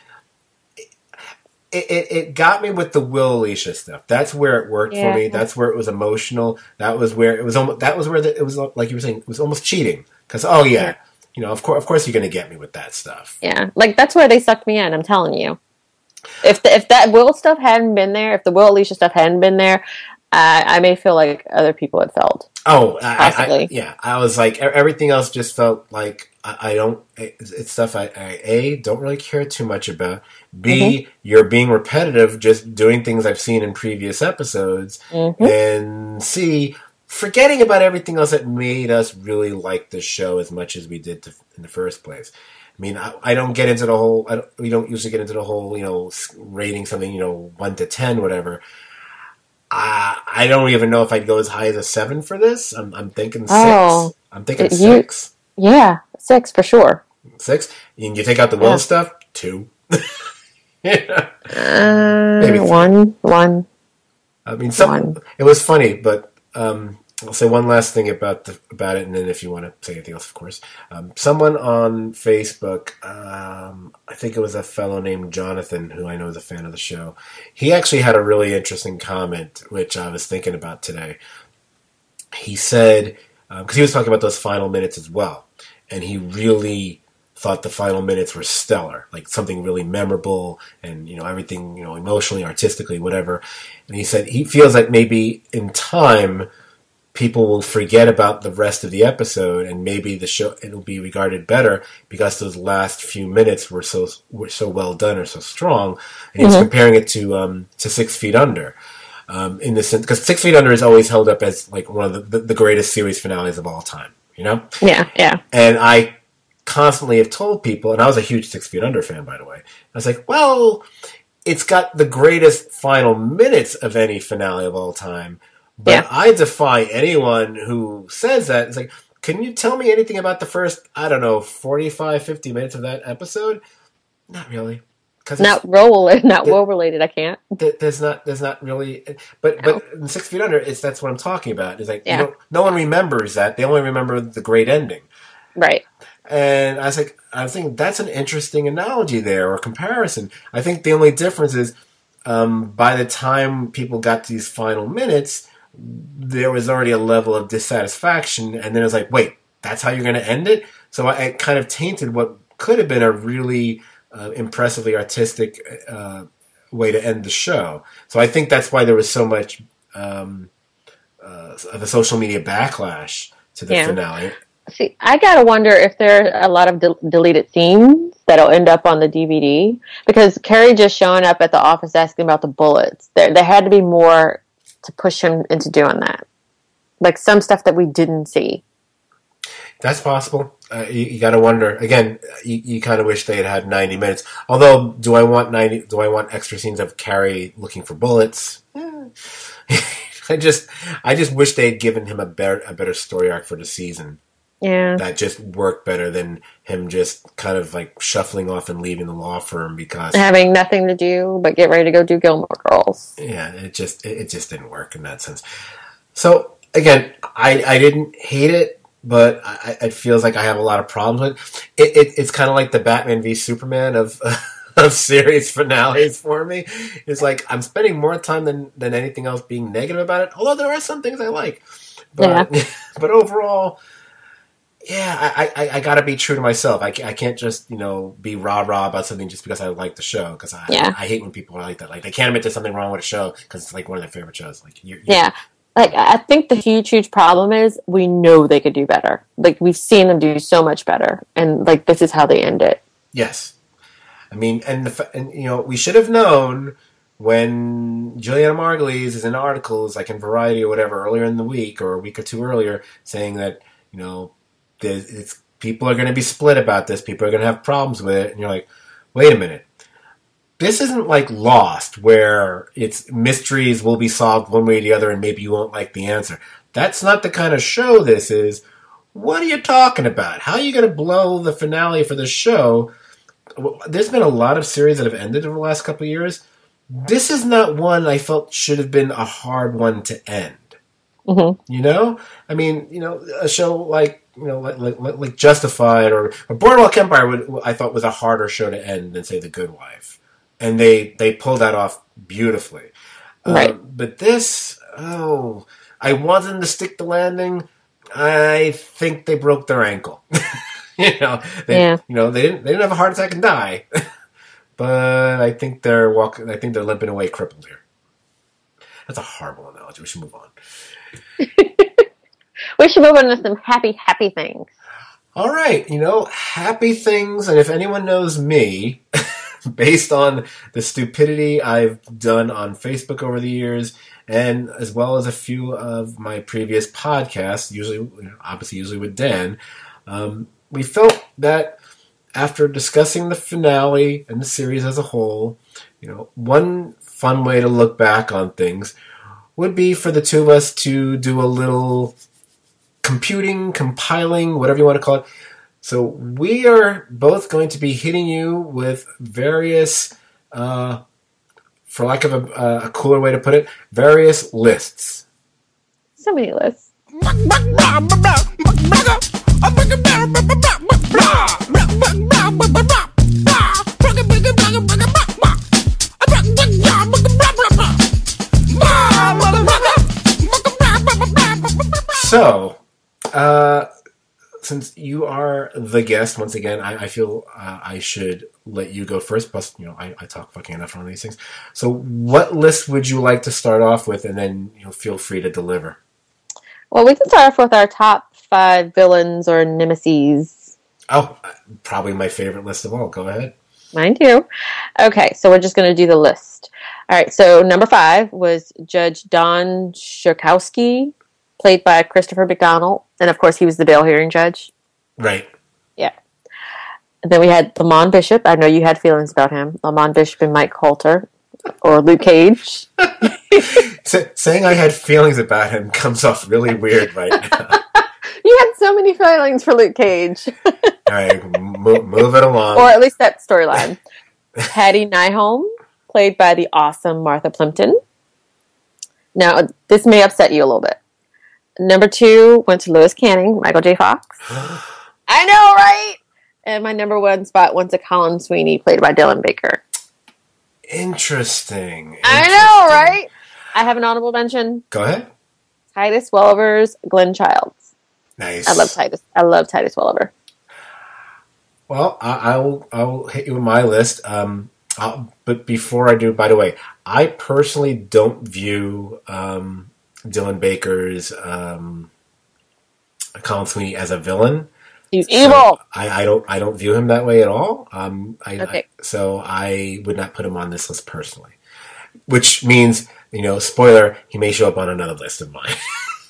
It got me with the Will Alicia stuff. That's where it worked for me. That's where it was emotional. That was where it was. It was like you were saying. It was almost cheating because of course you're going to get me with that stuff. Yeah, like that's where they sucked me in. I'm telling you. If that Will stuff hadn't been there, if the Will Alicia stuff hadn't been there, I may feel like other people had felt. Oh, I was like everything else just felt like I don't. It's stuff I don't really care too much about. B, you're being repetitive, just doing things I've seen in previous episodes, and C, forgetting about everything else that made us really like the show as much as we did in the first place. I mean, I don't get into the whole. We don't usually get into the whole, rating something, 1 to 10, whatever. I don't even know if I'd go as high as a 7 for this. I'm thinking 6. I'm thinking 6. Yeah, 6 for sure. 6. And you take out the Will stuff, 2. Maybe 1. I mean, it was funny, but I'll say one last thing about it, and then if you want to say anything else, of course. Someone on Facebook, I think it was a fellow named Jonathan, who I know is a fan of the show. He actually had a really interesting comment, which I was thinking about today. He said, because he was talking about those final minutes as well, and he really thought the final minutes were stellar, like something really memorable and, everything, emotionally, artistically, whatever. And he said he feels like maybe in time people will forget about the rest of the episode and maybe the show, it'll be regarded better because those last few minutes were so well done or so strong. And he's comparing it to 6 Feet Under. In the sense, because 6 Feet Under is always held up as like one of the greatest series finales of all time, Yeah. And I constantly have told people, and I was a huge 6 Feet Under fan, by the way. I was like, well, it's got the greatest final minutes of any finale of all time. But I defy anyone who says that. It's like, can you tell me anything about the first, 45, 50 minutes of that episode? Not really. Not Will related. I can't. There's not really. But in 6 Feet Under, that's what I'm talking about. It's like no one remembers that. They only remember the great ending. Right. And I think that's an interesting analogy there or comparison. I think the only difference is by the time people got to these final minutes, there was already a level of dissatisfaction, and then it was like, wait, that's how you're going to end it? So it kind of tainted what could have been a really impressively artistic way to end the show. So I think that's why there was so much of a social media backlash to the finale. See, I gotta wonder if there are a lot of deleted scenes that'll end up on the DVD, because Carrie just showing up at the office asking about the bullets. There had to be more to push him into doing that, like some stuff that we didn't see. That's possible. You got to wonder again. You kind of wish they had 90 minutes. Although, do I want extra scenes of Carrie looking for bullets? I just wish they had given him a better story arc for the season. Yeah, that just worked better than him just kind of like shuffling off and leaving the law firm because having nothing to do but get ready to go do Gilmore Girls. Yeah, it just didn't work in that sense. So again, I didn't hate it, but it feels like I have a lot of problems with it. It's kind of like the Batman v Superman of series finales for me. It's like I'm spending more time than anything else being negative about it. Although there are some things I like, but overall. Yeah, I got to be true to myself. I can't just, be rah-rah about something just because I like the show. Because I hate when people are like that. Like, they can't admit there's something wrong with a show because it's like one of their favorite shows. Like, Like, I think the huge problem is we know they could do better. Like, we've seen them do so much better. And, like, this is how they end it. Yes. I mean, and we should have known when Juliana Margulies is in articles like in Variety or whatever earlier in the week or a week or two earlier saying that, people are going to be split about this, people are going to have problems with it, and you're like, wait a minute. This isn't like Lost, where it's mysteries will be solved one way or the other and maybe you won't like the answer. That's not the kind of show this is. What are you talking about? How are you going to blow the finale for the show? There's been a lot of series that have ended over the last couple of years. This is not one I felt should have been a hard one to end. Mm-hmm. I mean, a show like Justified or Boardwalk Empire I thought was a harder show to end than, say, The Good Wife. And they pulled that off beautifully. Right. But this, I want them to stick the landing. I think they broke their ankle. They didn't have a heart attack and die. But I think they're limping away crippled here. That's a horrible analogy. We should move on. We should move on to some happy things. All right, happy things. And if anyone knows me, based on the stupidity I've done on Facebook over the years, and as well as a few of my previous podcasts, usually with Dan, we felt that after discussing the finale and the series as a whole, one fun way to look back on things would be for the two of us to do a little compiling, whatever you want to call it. So we are both going to be hitting you with various, for lack of a cooler way to put it, various lists. So many lists. So, since you are the guest, once again, I feel I should let you go first. Plus, I talk fucking enough on these things. So, what list would you like to start off with, and then feel free to deliver? Well, we can start off with our top 5 villains or nemesis. Oh, probably my favorite list of all. Go ahead. Mine too. Okay, so we're just going to do the list. All right, so number 5 was Judge Don Shurkowski, played by Christopher McDonald. And, of course, he was the bail hearing judge. Right. Yeah. And then we had Lamont Bishop. I know you had feelings about him. Lamont Bishop and Mike Coulter. Or Luke Cage. Saying I had feelings about him comes off really weird right now. You had so many feelings for Luke Cage. All right, move it along. Or at least that storyline. Patty Nyholm, played by the awesome Martha Plimpton. Now, this may upset you a little bit. Number 2 went to Lewis Canning, Michael J. Fox. I know, right? And my number 1 spot went to Colin Sweeney, played by Dylan Baker. Interesting. I know, right? I have an honorable mention. Go ahead. Titus Welliver's Glenn Childs. Nice. I love Titus Welliver. Well, I will hit you with my list. But before I do, by the way, I personally don't view Dylan Baker's Colin Sweeney as a villain. He's evil. I don't view him that way at all. Okay. So I would not put him on this list personally. Which means, spoiler, he may show up on another list of mine.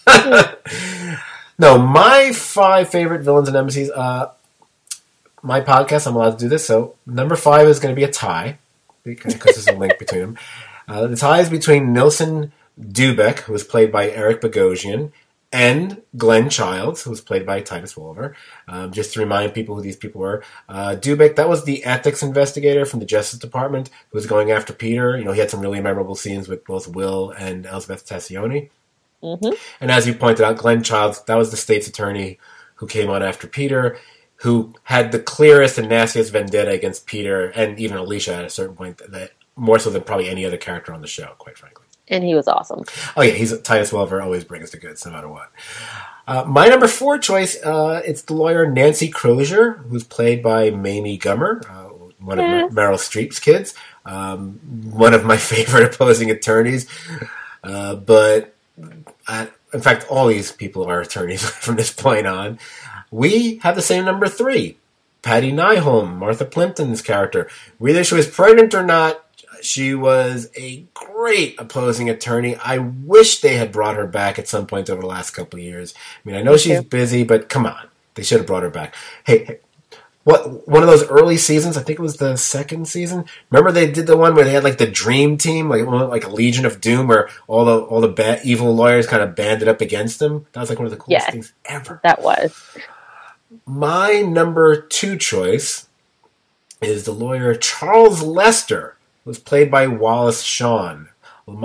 No, my 5 favorite villains and nemesis. My podcast, I'm allowed to do this. So number 5 is going to be a tie because there's a link between them. The tie is between Nilsen Dubek, who was played by Eric Bogosian, and Glenn Childs, who was played by Titus Welliver. Just to remind people who these people were. Dubek, that was the ethics investigator from the Justice Department who was going after Peter. He had some really memorable scenes with both Will and Elizabeth Tassioni. Mm-hmm. And as you pointed out, Glenn Childs, that was the state's attorney who came on after Peter, who had the clearest and nastiest vendetta against Peter and even Alicia at a certain point, that more so than probably any other character on the show, quite frankly. And he was awesome. Oh yeah, Titus Welliver always brings the goods, no matter what. My number 4 choice, it's the lawyer Nancy Crozier, who's played by Mamie Gummer, one of Meryl Streep's kids, one of my favorite opposing attorneys. But in fact, all these people are attorneys from this point on. We have the same number 3, Patty Nyholm, Martha Plimpton's character. Whether she was pregnant or not, She was a great opposing attorney. I wish they had brought her back at some point over the last couple of years. I mean, I know she's busy, but come on. They should have brought her back. Hey, one of those early seasons, I think it was the second season. Remember they did the one where they had like the dream team, like a Legion of Doom, where all the bad, evil lawyers kind of banded up against them. That was like one of the coolest things ever. That was. My number 2 choice is the lawyer Charles Lester, who was played by Wallace Shawn. No!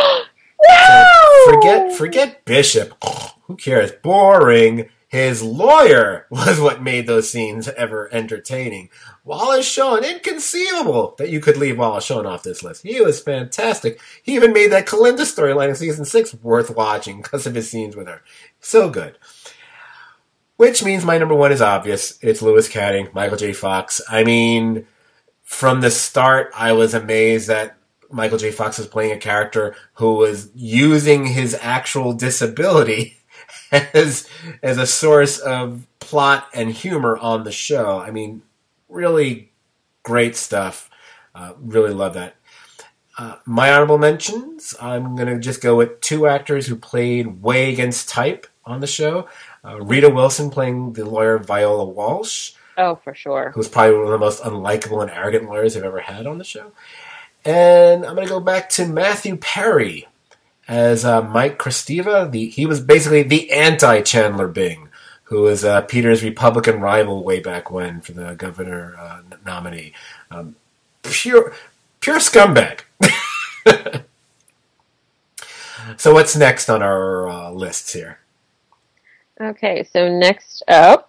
Forget Bishop. Who cares? Boring. His lawyer was what made those scenes ever entertaining. Wallace Shawn, inconceivable that you could leave Wallace Shawn off this list. He was fantastic. He even made that Kalinda storyline in season 6 worth watching because of his scenes with her. So good. Which means my number 1 is obvious. It's Lewis Canning, Michael J. Fox. I mean, from the start, I was amazed that Michael J. Fox was playing a character who was using his actual disability as a source of plot and humor on the show. I mean, really great stuff. Really love that. My honorable mentions, I'm going to just go with 2 actors who played way against type on the show. Rita Wilson playing the lawyer Viola Walsh. Oh, for sure. Who's probably one of the most unlikable and arrogant lawyers I've ever had on the show. And I'm going to go back to Matthew Perry as Mike Kristeva. He was basically the anti-Chandler Bing, who was Peter's Republican rival way back when for the governor nominee. Pure scumbag. So what's next on our lists here? Okay, so next up...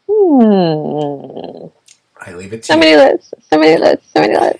I leave it to you. So many lists.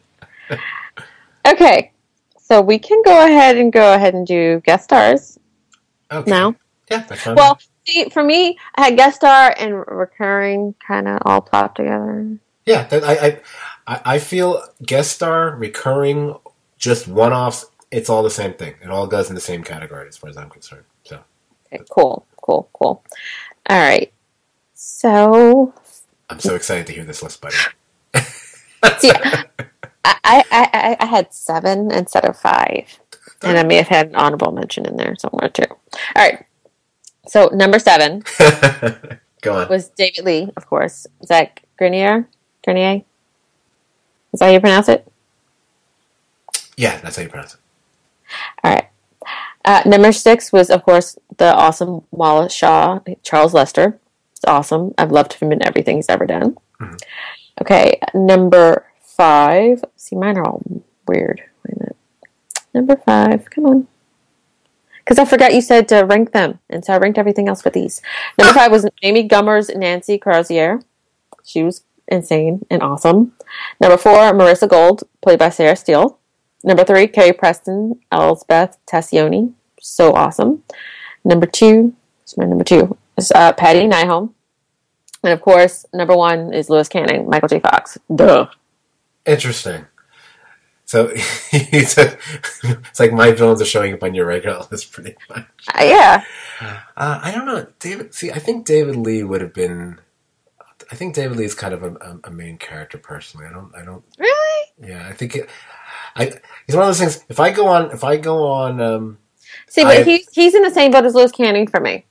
Okay, so we can go ahead and do guest stars. Okay. Now. Yeah, that's fine. Well, see, for me, I had guest star and recurring kind of all plopped together. Yeah, I feel guest star, recurring, just one-offs, it's all the same thing. It all goes in the same category as far as I'm concerned. So. Okay, cool. All right. So. I'm so excited to hear this list, buddy. Yeah. I had 7 instead of 5. And I may have had an honorable mention in there somewhere too. All right. So number 7 Go on. was David Lee, of course. Zach Grenier? Is that how you pronounce it? Yeah, that's how you pronounce it. All right. Number 6 was, of course, the awesome Wallace Shaw, Charles Lester. It's awesome. I've loved him in everything he's ever done. Mm-hmm. Okay, number 5. See, mine are all weird. Wait a minute. Number 5. Come on. Because I forgot you said to rank them. And so I ranked everything else with these. Number 5 was Amy Gummer's Nancy Crozier. She was insane and awesome. Number 4, Marissa Gold, played by Sarah Steele. Number 3, Carrie Preston, Elsbeth Tassioni. So awesome. Number 2, what's my number 2? Is Patty Nyholm. And of course, number 1 is Lewis Canning, Michael J. Fox. Duh. Interesting. So it's like my villains are showing up on your regular list pretty much. Yeah. I don't know, David. See, I think David Lee would have been. I think David Lee is kind of a main character personally. I don't. Really? Yeah, I think he's one of those things. If I go on. See, but he's in the same boat as Lewis Canning for me.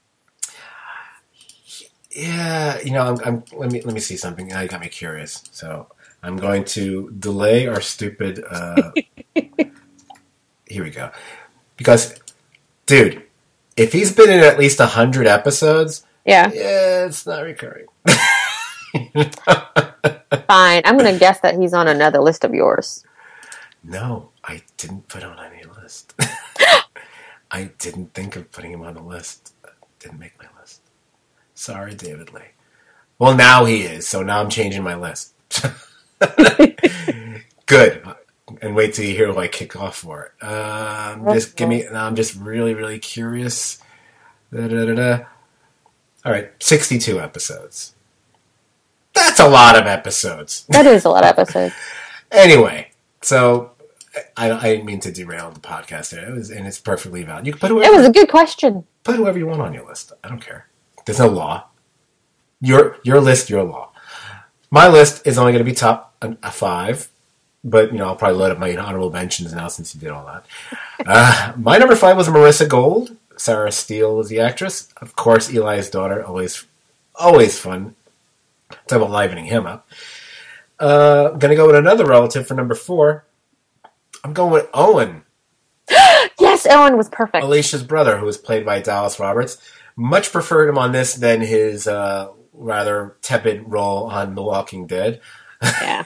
Yeah, let me see something. Now you got me curious. So I'm going to delay our stupid. Here we go. Because, dude, if he's been in at least 100 episodes, yeah, it's not recurring. Fine, I'm going to guess that he's on another list of yours. No, I didn't put him on any list. I didn't think of putting him on the list. Didn't make my list. Sorry, David Lee. Well, now he is, so now I'm changing my list. Good. And wait till you hear who I kick off for it. I'm just really, really curious. All right, 62 episodes. That's a lot of episodes. That is a lot of episodes. Anyway, so I didn't mean to derail the podcast there. And it's perfectly valid. You can put whoever. It was a good question. Put whoever you want on your list. I don't care. There's no law. Your list, your law. My list is only going to be top 5. but I'll probably load up my honorable mentions now since you did all that. My number 5 was Marissa Gold. Sarah Steele was the actress. Of course, Eli's daughter. Always fun. Talk about livening him up. Gonna go with another relative for number 4. I'm going with Owen. Yes, Owen was perfect. Alicia's brother, who was played by Dallas Roberts. Much preferred him on this than his rather tepid role on The Walking Dead. Yeah.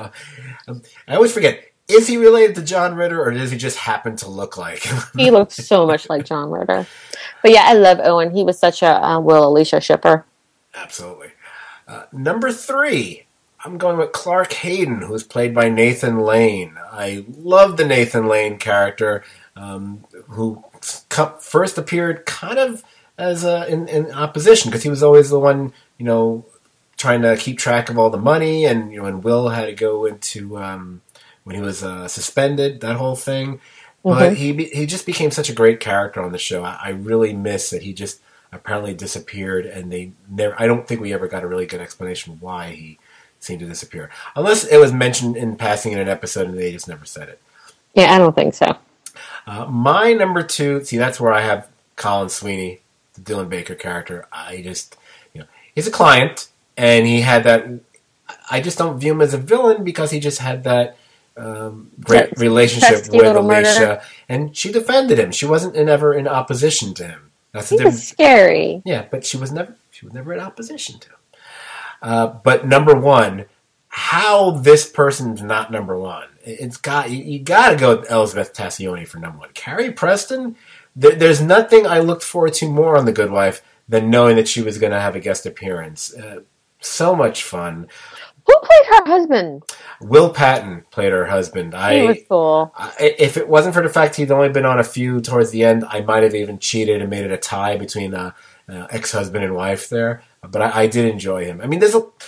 I always forget, is he related to John Ritter or does he just happen to look like him? He looked so much like John Ritter. But yeah, I love Owen. He was such a Will Alicia shipper. Absolutely. Number 3, I'm going with Clark Hayden, who was played by Nathan Lane. I love the Nathan Lane character, who first appeared kind of as in opposition, because he was always the one, trying to keep track of all the money, and when Will had to go into when he was suspended, that whole thing. But he just became such a great character on the show. I really miss that he just apparently disappeared, and I don't think we ever got a really good explanation why he seemed to disappear, unless it was mentioned in passing in an episode and they just never said it. Yeah, I don't think so. My number 2, see, that's where I have Colin Sweeney, the Dylan Baker character. I just, he's a client, and he had that. I just don't view him as a villain because he just had that great relationship with Alicia, and she defended him. She wasn't ever in opposition to him. That's he was scary. Yeah, but she was never in opposition to him. But number 1, how this person's not number 1? You got to go with Elizabeth Tassioni for number 1. Carrie Preston. There's nothing I looked forward to more on The Good Wife than knowing that she was going to have a guest appearance. So much fun. Who played her husband? Will Patton played her husband. He was cool. If it wasn't for the fact he'd only been on a few towards the end, I might have even cheated and made it a tie between ex-husband and wife there. But I did enjoy him. I mean,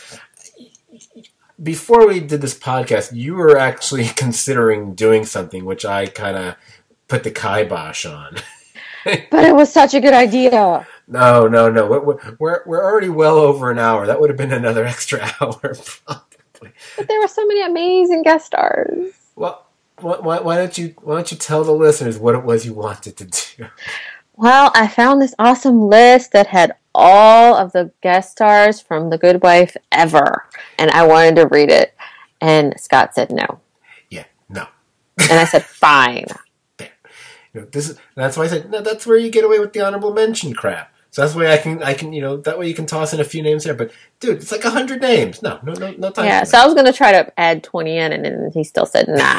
before we did this podcast, you were actually considering doing something, which I kind of put the kibosh on. But it was such a good idea. No. We're already well over an hour. That would have been another extra hour, probably. But there were so many amazing guest stars. Well, why don't you tell the listeners what it was you wanted to do? Well, I found this awesome list that had all of the guest stars from The Good Wife ever, and I wanted to read it. And Scott said no. Yeah, no. And I said fine. That's why I said no. That's where you get away with the honorable mention crap. So that's why I can that way you can toss in a few names there. But dude, it's like 100 names. No time. Yeah, so I was going to try to add 20 in, and then he still said nah.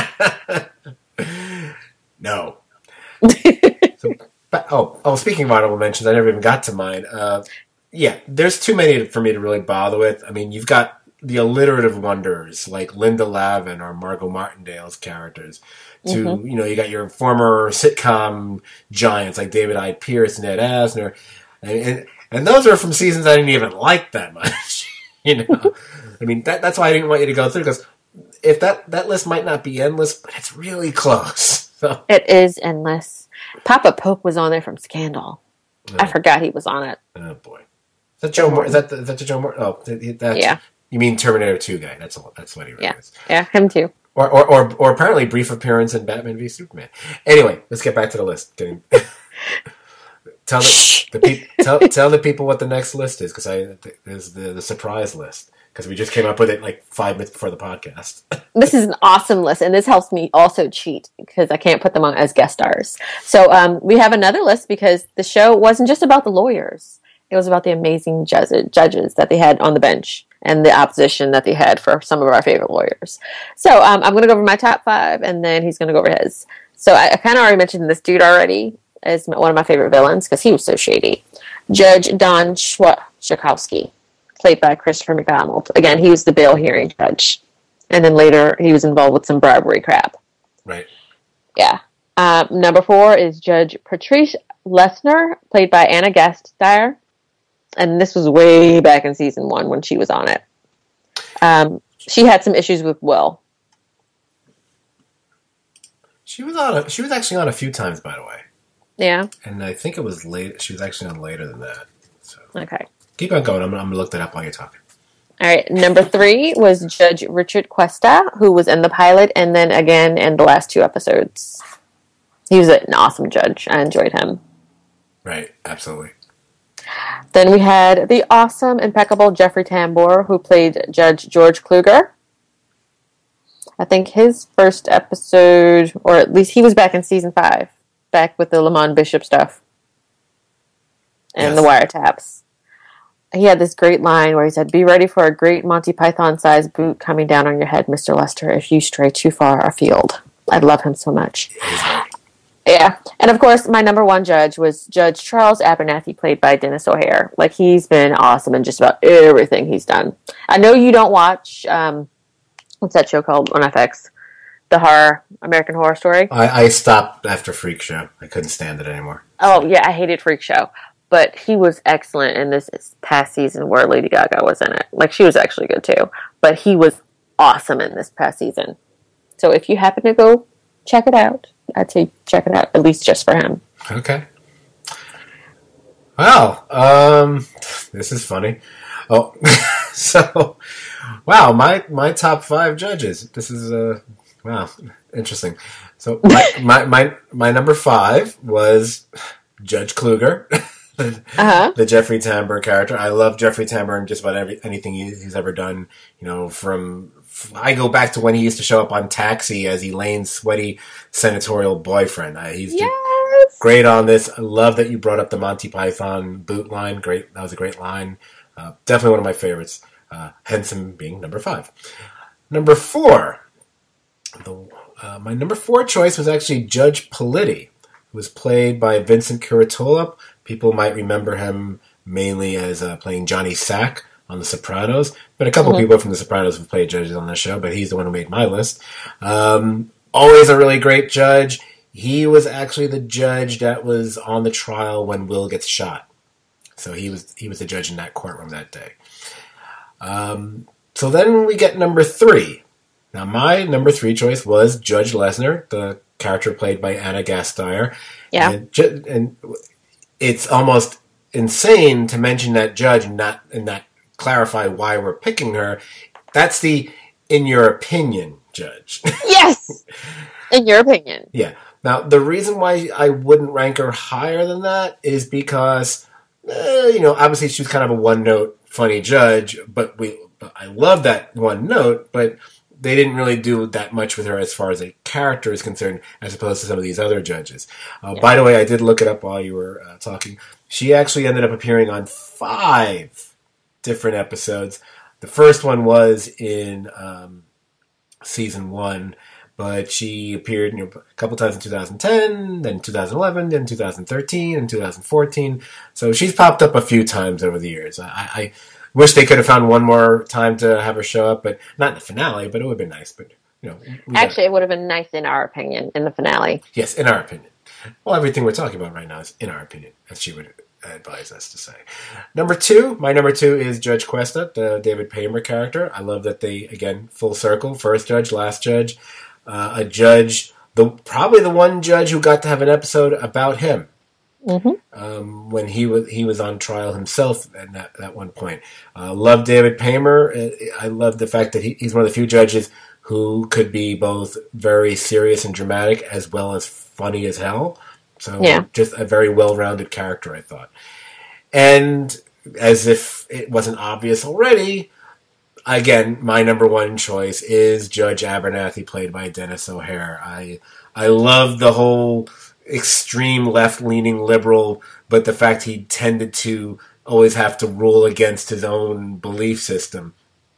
No. Speaking of honorable mentions, I never even got to mine. Yeah, there's too many for me to really bother with. I mean, you've got the alliterative wonders like Linda Lavin or Margot Martindale's characters. You got your former sitcom giants like David I. Pierce and Ed Asner. And those are from seasons I didn't even like that much. I mean, that's why I didn't want you to go through, because if that list might not be endless, but it's really close. So. It is endless. Papa Pope was on there from Scandal. Oh. I forgot he was on it. Oh boy, is that Joe Moore? Is that the Joe Moore? Oh, yeah. You mean Terminator 2 guy? That's what he really is. Yeah, him too. Or apparently brief appearance in Batman v Superman. Anyway, let's get back to the list. Tell the people what the next list is, because there's the surprise list, because we just came up with it like 5 minutes before the podcast. This is an awesome list, and this helps me also cheat because I can't put them on as guest stars. So we have another list because the show wasn't just about the lawyers; it was about the amazing judges that they had on the bench and the opposition that they had for some of our favorite lawyers. So I'm going to go over my top 5, and then he's going to go over his. So I kind of already mentioned this dude already as one of my favorite villains because he was so shady. Judge Don Schakowsky, played by Christopher McDonald. Again, he was the bail hearing judge. And then later, he was involved with some bribery crap. Right. Yeah. Number 4 is Judge Patrice Lessner, played by Anna Gasteyer. And this was way back in season 1 when she was on it. She had some issues with Will. She was actually on a few times, by the way. Yeah. And I think it was late. She was actually on later than that. So. Okay. Keep on going. I'm going to look that up while you're talking. All right, number 3 was Judge Richard Cuesta, who was in the pilot and then again in the last 2 episodes. He was an awesome judge. I enjoyed him. Right, absolutely. Then we had the awesome, impeccable Jeffrey Tambor, who played Judge George Kluger. I think his first episode, or at least he was back in season 5, back with the Lamont Bishop stuff and the wiretaps. He had this great line where he said, "Be ready for a great Monty Python-sized boot coming down on your head, Mr. Lester, if you stray too far afield." I love him so much. Yeah. And of course, my number 1 judge was Judge Charles Abernathy, played by Dennis O'Hare. Like, he's been awesome in just about everything he's done. I know you don't watch, what's that show called on FX? The horror, American Horror Story? I stopped after Freak Show. I couldn't stand it anymore. Oh, yeah, I hated Freak Show. But he was excellent in this past season where Lady Gaga was in it. Like, she was actually good too. But he was awesome in this past season. So if you happen to go check it out, I'd say check it out, at least just for him. Okay. Wow. This is funny. Oh, so, wow, my top 5 judges. This is, wow, interesting. So my number 5 was Judge Kluger. The Jeffrey Tambor character. I love Jeffrey Tambor in just about anything he's ever done. You know, I go back to when he used to show up on Taxi as Elaine's sweaty senatorial boyfriend. He's great on this. I love that you brought up the Monty Python boot line. Great, that was a great line. Definitely one of my favorites. Hence him being number 5. Number 4. My number 4 choice was actually Judge Politi, who was played by Vincent Curatola. People might remember him mainly as playing Johnny Sack on The Sopranos. But a couple people from The Sopranos have played judges on the show, but he's the one who made my list. Always a really great judge. He was actually the judge that was on the trial when Will gets shot. So he was the judge in that courtroom that day. So then we get number 3. Now my number 3 choice was Judge Lesnar, the character played by Anna Gasteyer. Yeah. And it's almost insane to mention that judge and not clarify why we're picking her. That's the in your opinion judge. Yes! In your opinion. Yeah. Now, the reason why I wouldn't rank her higher than that is because, obviously she was kind of a one-note funny judge, but I love that one note, but they didn't really do that much with her as far as a character is concerned, as opposed to some of these other judges. By the way, I did look it up while you were talking. She actually ended up appearing on 5 different episodes. The first one was in season 1, but she appeared a couple times in 2010, then 2011, then 2013, and 2014. So she's popped up a few times over the years. I wish they could have found one more time to have her show up, but not in the finale, but it would have been nice. But actually, it would have been nice in our opinion in the finale. Yes, in our opinion. Well, everything we're talking about right now is in our opinion, as she would advise us to say. My number 2 is Judge Cuesta, the David Paymer character. I love that they, again, full circle, first judge, last judge, a judge, probably the one judge who got to have an episode about him. Mm-hmm. When he was on trial himself at one point. Love David Paymer. I love the fact that he's one of the few judges who could be both very serious and dramatic as well as funny as hell. So just a very well-rounded character, I thought. And as if it wasn't obvious already, again, my number 1 choice is Judge Abernathy, played by Dennis O'Hare. I love the whole extreme left-leaning liberal, but the fact he tended to always have to rule against his own belief system.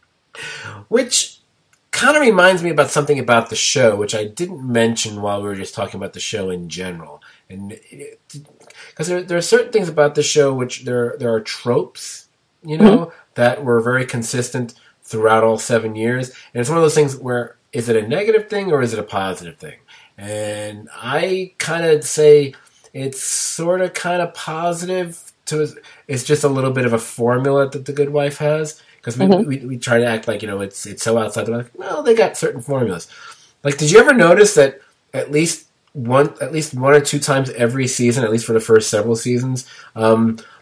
Which kind of reminds me about something about the show, which I didn't mention while we were just talking about the show in general. And because there are certain things about the show which there are tropes, that were very consistent throughout all 7 years. And it's one of those things where, is it a negative thing or is it a positive thing? And I kind of say it's sort of kind of positive. It's just a little bit of a formula that The Good Wife has. Because we try to act like, it's so outside the box. No, they got certain formulas. Like, did you ever notice that at least one or two times every season, at least for the first several seasons,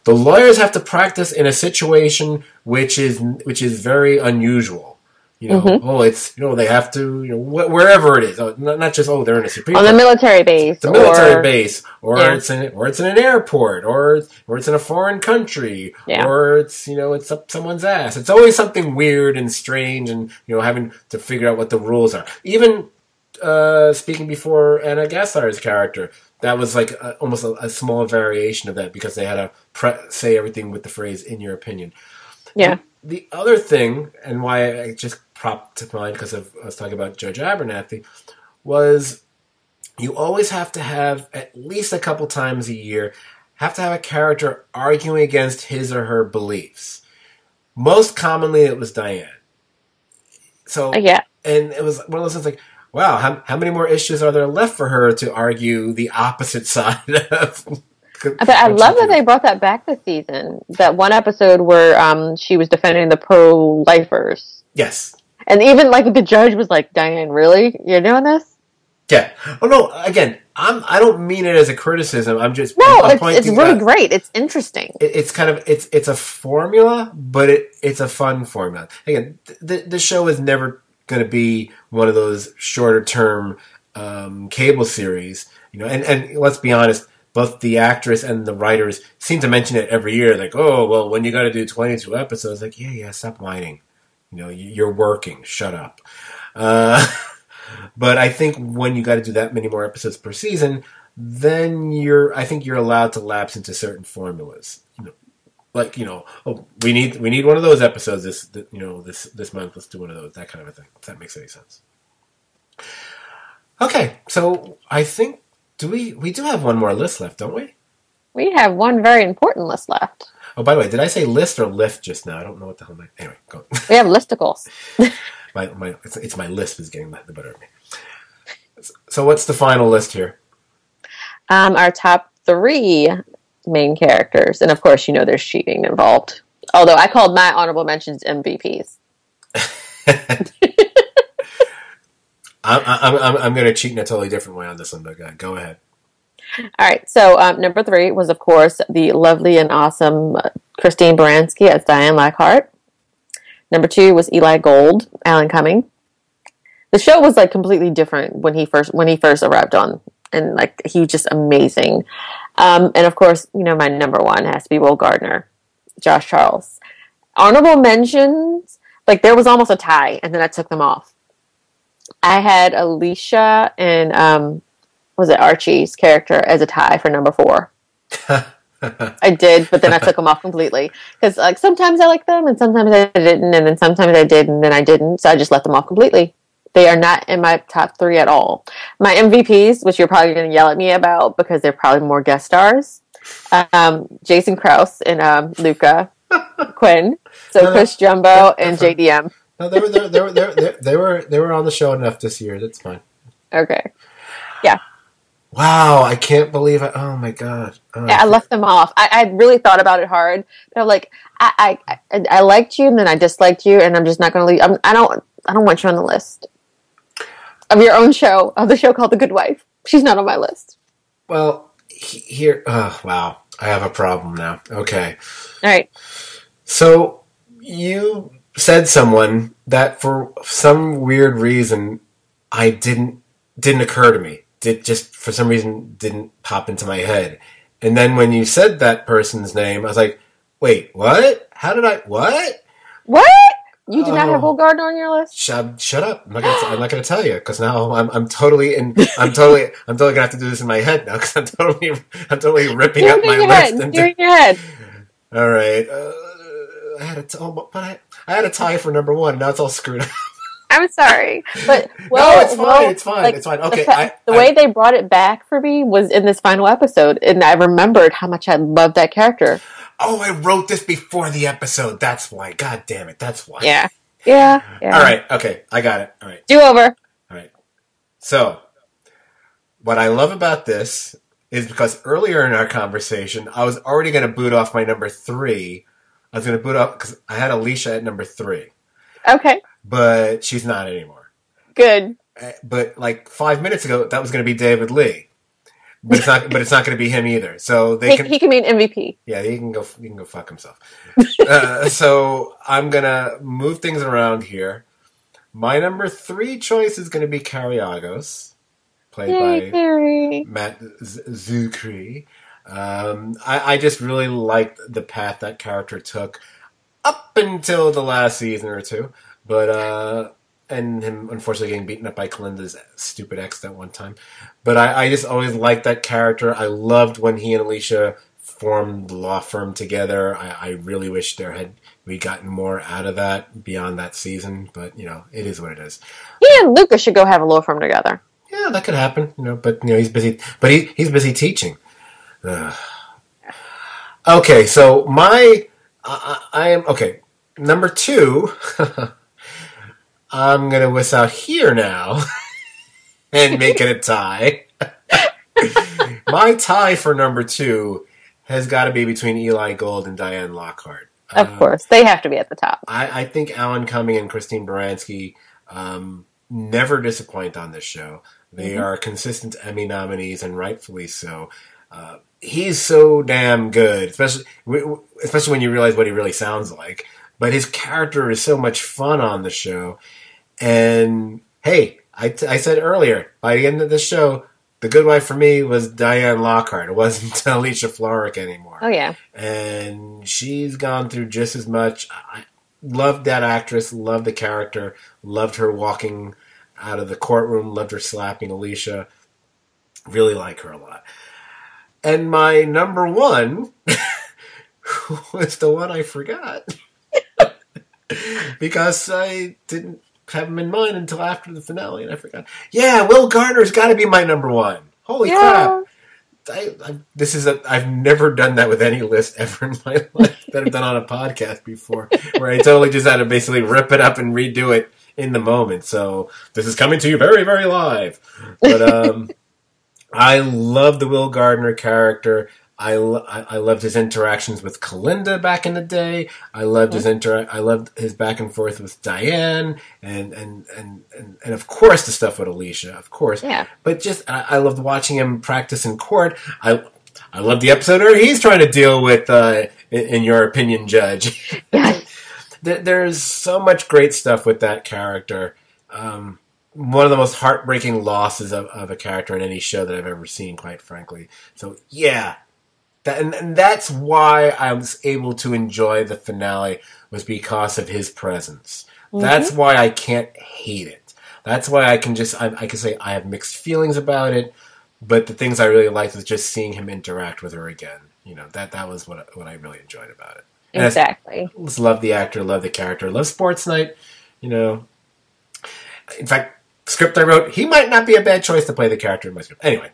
the lawyers have to practice in a situation which is very unusual. It's they have to wherever it is. Not just they're in a Supreme Court. On the military base. The military base, it's in an airport, or it's in a foreign country, or it's it's up someone's ass. It's always something weird and strange, and having to figure out what the rules are. Even speaking before Anna Gasteir's character, that was like almost a small variation of that because they had to say everything with the phrase "in your opinion." Yeah. The other thing, and why I just propped to mind because I was talking about Judge Abernathy, was you always have to have, at least a couple times a year, have to have a character arguing against his or her beliefs. Most commonly, it was Diane. So, and it was one of those things like, wow, how many more issues are there left for her to argue the opposite side of? But I love that they brought that back this season. That one episode where she was defending the pro-lifers. Yes. And even the judge was like, Diane, really? You're doing this? Yeah. Oh, no, again, I don't mean it as a criticism. I'm just... No, it's really great. It's interesting. It's kind of... It's a formula, but it's a fun formula. Again, the show is never going to be one of those shorter-term cable series. And let's be honest, both the actress and the writers seem to mention it every year. Like, oh, well, when you got to do 22 episodes, like, yeah, stop whining. You're working. Shut up. But I think when you got to do that many more episodes per season, then I think you're allowed to lapse into certain formulas. We need one of those episodes this month. Let's do one of those. That kind of a thing. If that makes any sense. Okay, so I think. We do have one more list left, don't we? We have one very important list left. Oh, by the way, did I say list or lift just now? I don't know what the hell anyway, go. We have listicles. It's my lisp is getting the better of me. So what's the final list here? Our top 3 main characters. And of course, there's cheating involved. Although I called my honorable mentions MVPs. I'm going to cheat in a totally different way on this one, but go ahead. All right. So number 3 was, of course, the lovely and awesome Christine Baranski as Diane Lockhart. Number 2 was Eli Gold, Alan Cumming. The show was completely different when he first arrived on, and he was just amazing. And of course, my number 1 has to be Will Gardner, Josh Charles. Honorable mentions, there was almost a tie, and then I took them off. I had Alicia and was it Archie's character as a tie for number 4. I did, but then I took them off completely because sometimes I liked them and sometimes I didn't, and then sometimes I did and then I didn't. So I just let them off completely. They are not in my top 3 at all. My MVPs, which you're probably going to yell at me about because they're probably more guest stars, Jason Krause and Luca Quinn. So Chris Jumbo and JDM. No, they were on the show enough this year. That's fine. Okay. Yeah. Wow, I can't believe it. Oh my god. Oh, yeah, I left them off. I really thought about it hard, but I'm like, I liked you and then I disliked you, and I'm just not going to leave. I don't want you on the list of your own show, of the show called The Good Wife. She's not on my list. Well, here. Oh wow, I have a problem now. Okay. All right. So you said someone that for some weird reason I didn't occur to me. Just for some reason didn't pop into my head. And then when you said that person's name, I was like, wait, what? How did I, what? What? You did not have Will Gardner on your list? Shut up. I'm not going to tell you because now I'm totally going to have to do this in my head now because I'm totally ripping up my list. You're in your head. All right. I had a tie for number 1. Now it's all screwed up. I'm sorry, but no, it's fine. It's fine. Okay, the way they brought it back for me was in this final episode, and I remembered how much I loved that character. Oh, I wrote this before the episode. That's why. God damn it. That's why. Yeah. All right. Okay, I got it. All right. Do over. All right. So, what I love about this is because earlier in our conversation, I was already going to boot off my number 3. I was going to boot off because I had Alicia at number 3. Okay. But she's not anymore. Good. But 5 minutes ago, that was going to be David Lee. but it's not going to be him either. So he can be an MVP. Yeah, he can go fuck himself. So I'm gonna move things around here. My number 3 choice is going to be Kariagos, played by Matt Zucri. I just really liked the path that character took up until the last season or two, but and him unfortunately getting beaten up by Kalinda's stupid ex that one time. But I just always liked that character. I loved when he and Alicia formed the law firm together. I really wish we'd gotten more out of that beyond that season, but it is what it is. He and Luca should go have a law firm together. Yeah, that could happen. But he's busy. But he's busy teaching. Okay, so I am okay. Number 2. I'm gonna whisk out here now and make it a tie. My tie for number 2 has got to be between Eli Gold and Diane Lockhart. Of course, they have to be at the top. I think Alan Cumming and Christine Baranski never disappoint on this show. They are consistent Emmy nominees, and rightfully so. He's so damn good, especially when you realize what he really sounds like. But his character is so much fun on the show. And hey, I said earlier, by the end of the show, the good wife for me was Diane Lockhart. It wasn't Alicia Florrick anymore. Oh, yeah. And she's gone through just as much. I loved that actress, loved the character, loved her walking out of the courtroom, loved her slapping Alicia. Really like her a lot. And my number 1 was the one I forgot. Because I didn't have him in mind until after the finale, and I forgot. Yeah, Will Gardner's got to be my number 1. Holy crap! I've never done that with any list ever in my life that I've done on a podcast before, where I totally just had to basically rip it up and redo it in the moment. So this is coming to you very, very live. But I love the Will Gardner character. I loved his interactions with Kalinda back in the day. I loved his back and forth with Diane, and of course the stuff with Alicia, of course. Yeah. But just I loved watching him practice in court. I love the episode where he's trying to deal with, in your opinion, Judge. Yeah. There's so much great stuff with that character. One of the most heartbreaking losses of a character in any show that I've ever seen, quite frankly. So yeah. And that's why I was able to enjoy the finale, was because of his presence. Mm-hmm. That's why I can't hate it. That's why I can say I have mixed feelings about it, but the things I really liked was just seeing him interact with her again. That was what I really enjoyed about it. And exactly. I just love the actor, love the character, love Sports Night. In fact, script I wrote, he might not be a bad choice to play the character in my script. Anyway.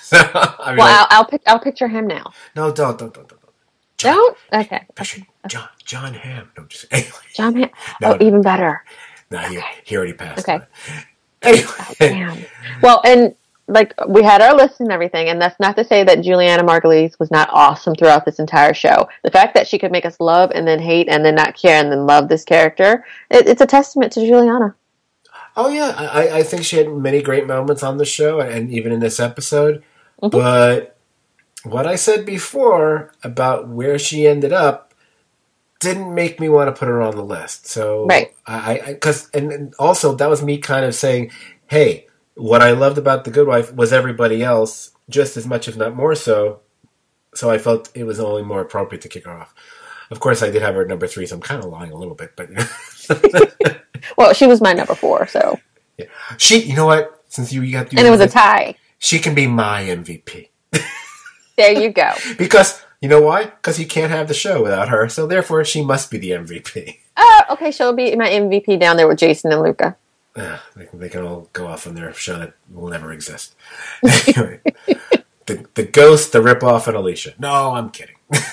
I'll picture him now. No, don't. Don't? Okay. John Hamm. No, just anyway. John Hamm. No, even better. No, he already passed. Okay. Anyway. Oh, damn. Well, and we had our list and everything, and that's not to say that Juliana Margulies was not awesome throughout this entire show. The fact that she could make us love and then hate and then not care and then love this character, it's a testament to Juliana. Oh yeah, I think she had many great moments on the show, and even in this episode. Mm-hmm. But what I said before about where she ended up didn't make me want to put her on the list. So right. And also that was me kind of saying, hey, what I loved about The Good Wife was everybody else just as much, if not more so. So I felt it was only more appropriate to kick her off. Of course, I did have her at number 3, so I'm kind of lying a little bit, but. Well, she was my number 4, so. Yeah. You know what? Since you got and it was a tie. She can be my MVP. There you go. Because, you know why? Because you can't have the show without her, so therefore she must be the MVP. Oh, okay, she'll be my MVP down there with Jason and Luca. They can all go off on their show that will never exist. Anyway, the Ghost, the Ripoff, and Alicia. No, I'm kidding.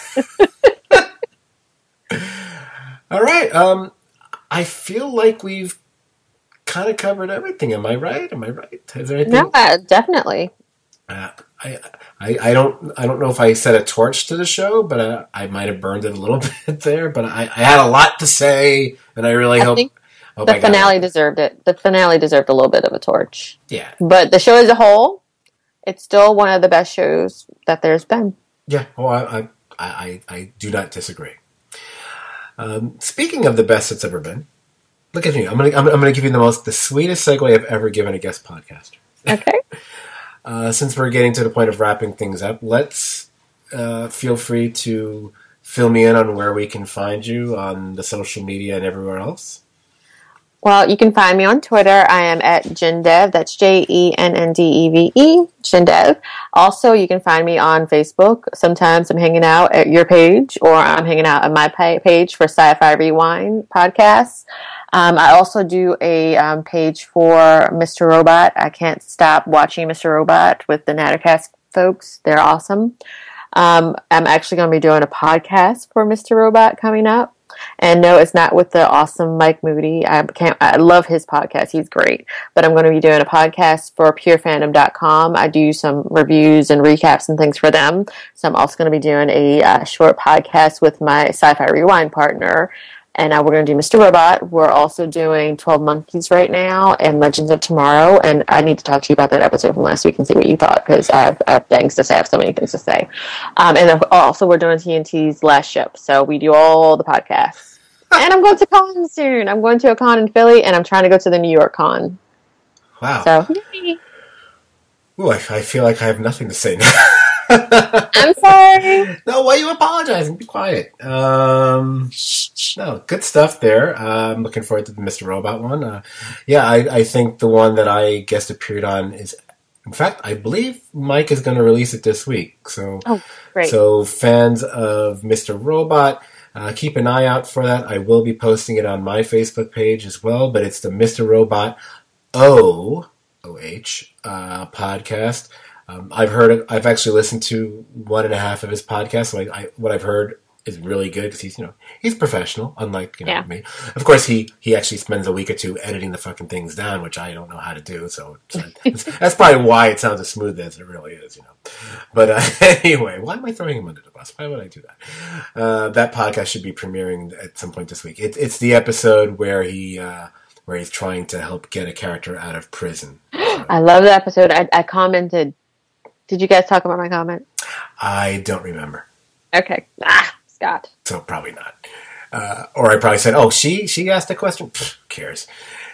All right, I feel like we've kind of covered everything. Am I right? Is there anything? No, definitely. I don't know if I set a torch to the show, but I might have burned it a little bit there. But I had a lot to say, and I really hope the finale deserved it. The finale deserved a little bit of a torch. Yeah. But the show as a whole, it's still one of the best shows that there's been. Yeah, well, I do not disagree. Speaking of the best it's ever been, look at me. I'm gonna give you the sweetest segue I've ever given a guest podcaster. Okay. Since we're getting to the point of wrapping things up, let's feel free to fill me in on where we can find you on the social media and everywhere else. Well, you can find me on Twitter. I am at Jendev. That's JENNDEVE, Jendev. Also, you can find me on Facebook. Sometimes I'm hanging out at your page, or I'm hanging out at my page for Sci-Fi Rewind podcasts. I also do a page for Mr. Robot. I can't stop watching Mr. Robot with the Nattercast folks. They're awesome. I'm actually going to be doing a podcast for Mr. Robot coming up. And no, it's not with the awesome Mike Moody. I love his podcast. He's great. But I'm going to be doing a podcast for purefandom.com. I do some reviews and recaps and things for them. So I'm also going to be doing a short podcast with my Sci-Fi Rewind partner. And we're going to do Mr. Robot. We're also doing 12 Monkeys right now and Legends of Tomorrow. And I need to talk to you about that episode from last week and see what you thought, because I have things to say. I have so many things to say. And then also we're doing TNT's Last Ship. So we do all the podcasts. And I'm going to con soon. I'm going to a con in Philly, and I'm trying to go to the New York con. Wow. So, ooh, I feel like I have nothing to say now. I'm sorry. No, why are you apologizing? Be quiet. No, good stuff there. I'm looking forward to the Mr. Robot one. I think the one that I guest appeared on is, in fact, I believe Mike is going to release it this week. So, great. So fans of Mr. Robot, keep an eye out for that. I will be posting it on my Facebook page as well, but it's the Mr. Robot OH podcast. I've actually listened to 1.5 of his podcasts. So what I've heard is really good because he's professional, unlike me. Of course, he actually spends a week or two editing the fucking things down, which I don't know how to do. So that's probably why it sounds as smooth as it really is, But anyway, why am I throwing him under the bus? Why would I do that? That podcast should be premiering at some point this week. It's the episode where he's trying to help get a character out of prison. So, I love the episode. I commented. Did you guys talk about my comment? I don't remember. Okay. Scott. So probably not. Or I probably said, oh, she asked a question? Pfft, who cares?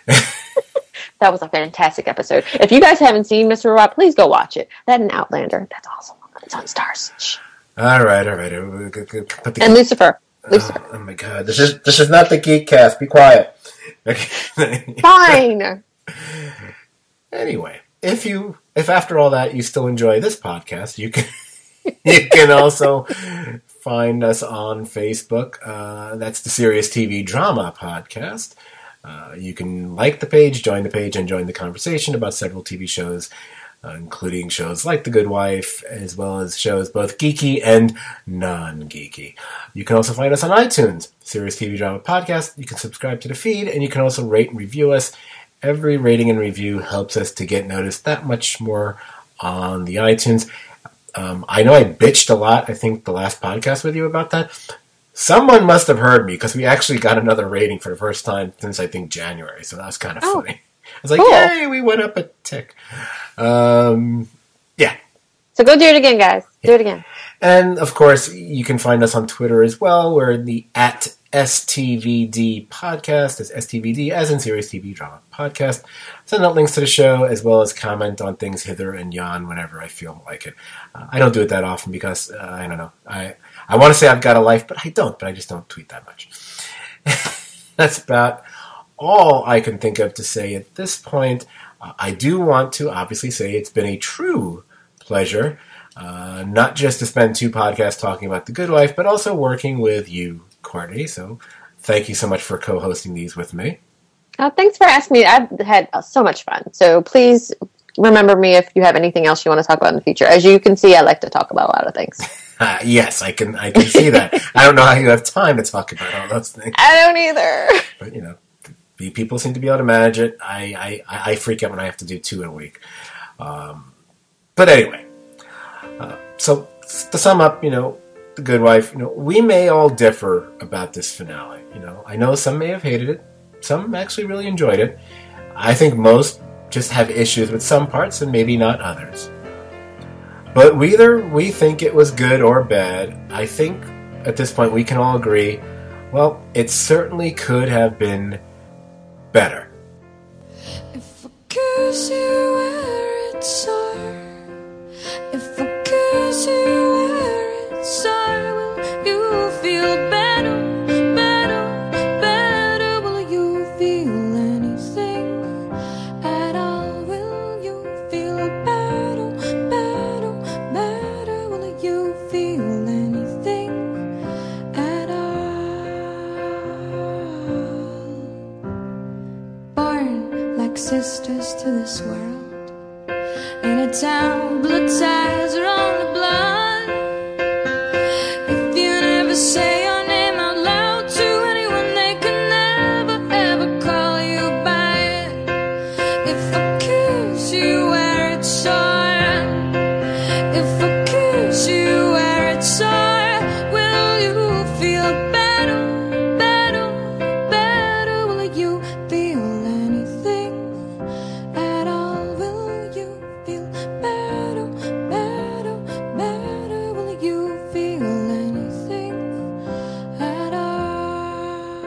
That was a fantastic episode. If you guys haven't seen Mr. Robot, please go watch it. That and Outlander. That's awesome. It's on Stars. Shh. All right. And Lucifer. Oh my God. This is not the Geek Cast. Be quiet. Okay. Fine. Anyway, if after all that you still enjoy this podcast, you can also find us on Facebook. That's the Serious TV Drama Podcast. You can like the page, join the page, and join the conversation about several TV shows, including shows like The Good Wife, as well as shows both geeky and non-geeky. You can also find us on iTunes, Serious TV Drama Podcast. You can subscribe to the feed, and you can also rate and review us. Every rating and review helps us to get noticed that much more on the iTunes. I know I bitched a lot, I think, the last podcast with you about that. Someone must have heard me, because we actually got another rating for the first time since, I think, January. So that was kind of funny. I was like, cool. Yay, we went up a tick. Yeah. So go do it again, guys. Do it again. And, of course, you can find us on Twitter as well. We're the @STVD podcast. It's STVD, as in Serious TV Drama Podcast. Send out links to the show, as well as comment on things hither and yon whenever I feel like it. I don't do it that often because, I don't know. I want to say I've got a life, but I don't. But I just don't tweet that much. That's about all I can think of to say at this point. I do want to obviously say it's been a true pleasure, not just to spend 2 podcasts talking about The Good Wife, but also working with you, Courtney. So thank you so much for co-hosting these with me. Thanks for asking me. I've had so much fun. So please remember me if you have anything else you want to talk about in the future. As you can see, I like to talk about a lot of things. Yes, I can see that. I don't know how you have time to talk about all those things. I don't either. But, people seem to be able to manage it. I freak out when I have to do 2 in a week. But anyway, so to sum up, The Good Wife, we may all differ about this finale. I know some may have hated it. Some actually really enjoyed it. I think most just have issues with some parts and maybe not others. But whether we think it was good or bad, I think at this point we can all agree, well, it certainly could have been better. If I kiss you where it's sore, if I kiss you where it's sore, will you feel better, better, better? Will you feel anything at all? Will you feel better, better, better? Will you feel anything at all? Born like sisters to this world, in a town blood ties are on the blood. If you never say your name out loud to anyone, they can never ever call you by it. If I kiss you where it's sore, if I kiss you where it's sore, will you feel better, better, better? Will you feel anything at all? Will you feel better, better, better? Will you feel anything at all?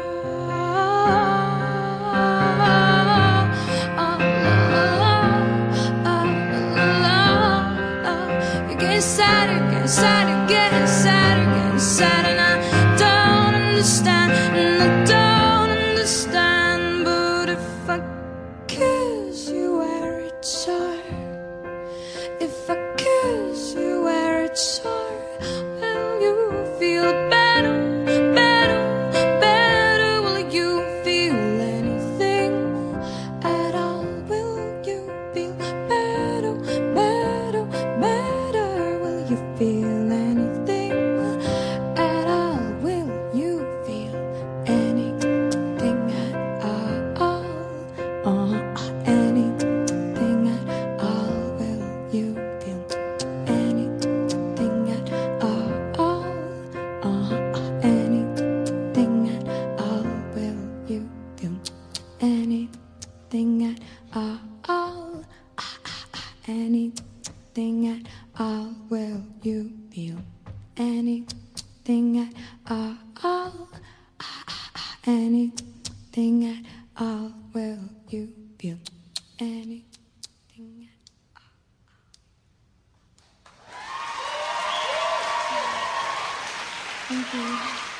You're getting sadder, getting sadder, getting sadder, getting sadder, and I don't understand, and I don't understand. But if I kiss you where it's sore, if I kiss you where it's sore, will you feel better, better, better? Will you feel anything at all? Will you feel better, better, better? Will you feel anything at all? Will you feel anything at all? Anything at all? Will you feel anything at all? Anything at all? Will you feel anything at all? Anything at all? Will you feel anything at all? Anything at all? Will you feel anything at all? Thank you.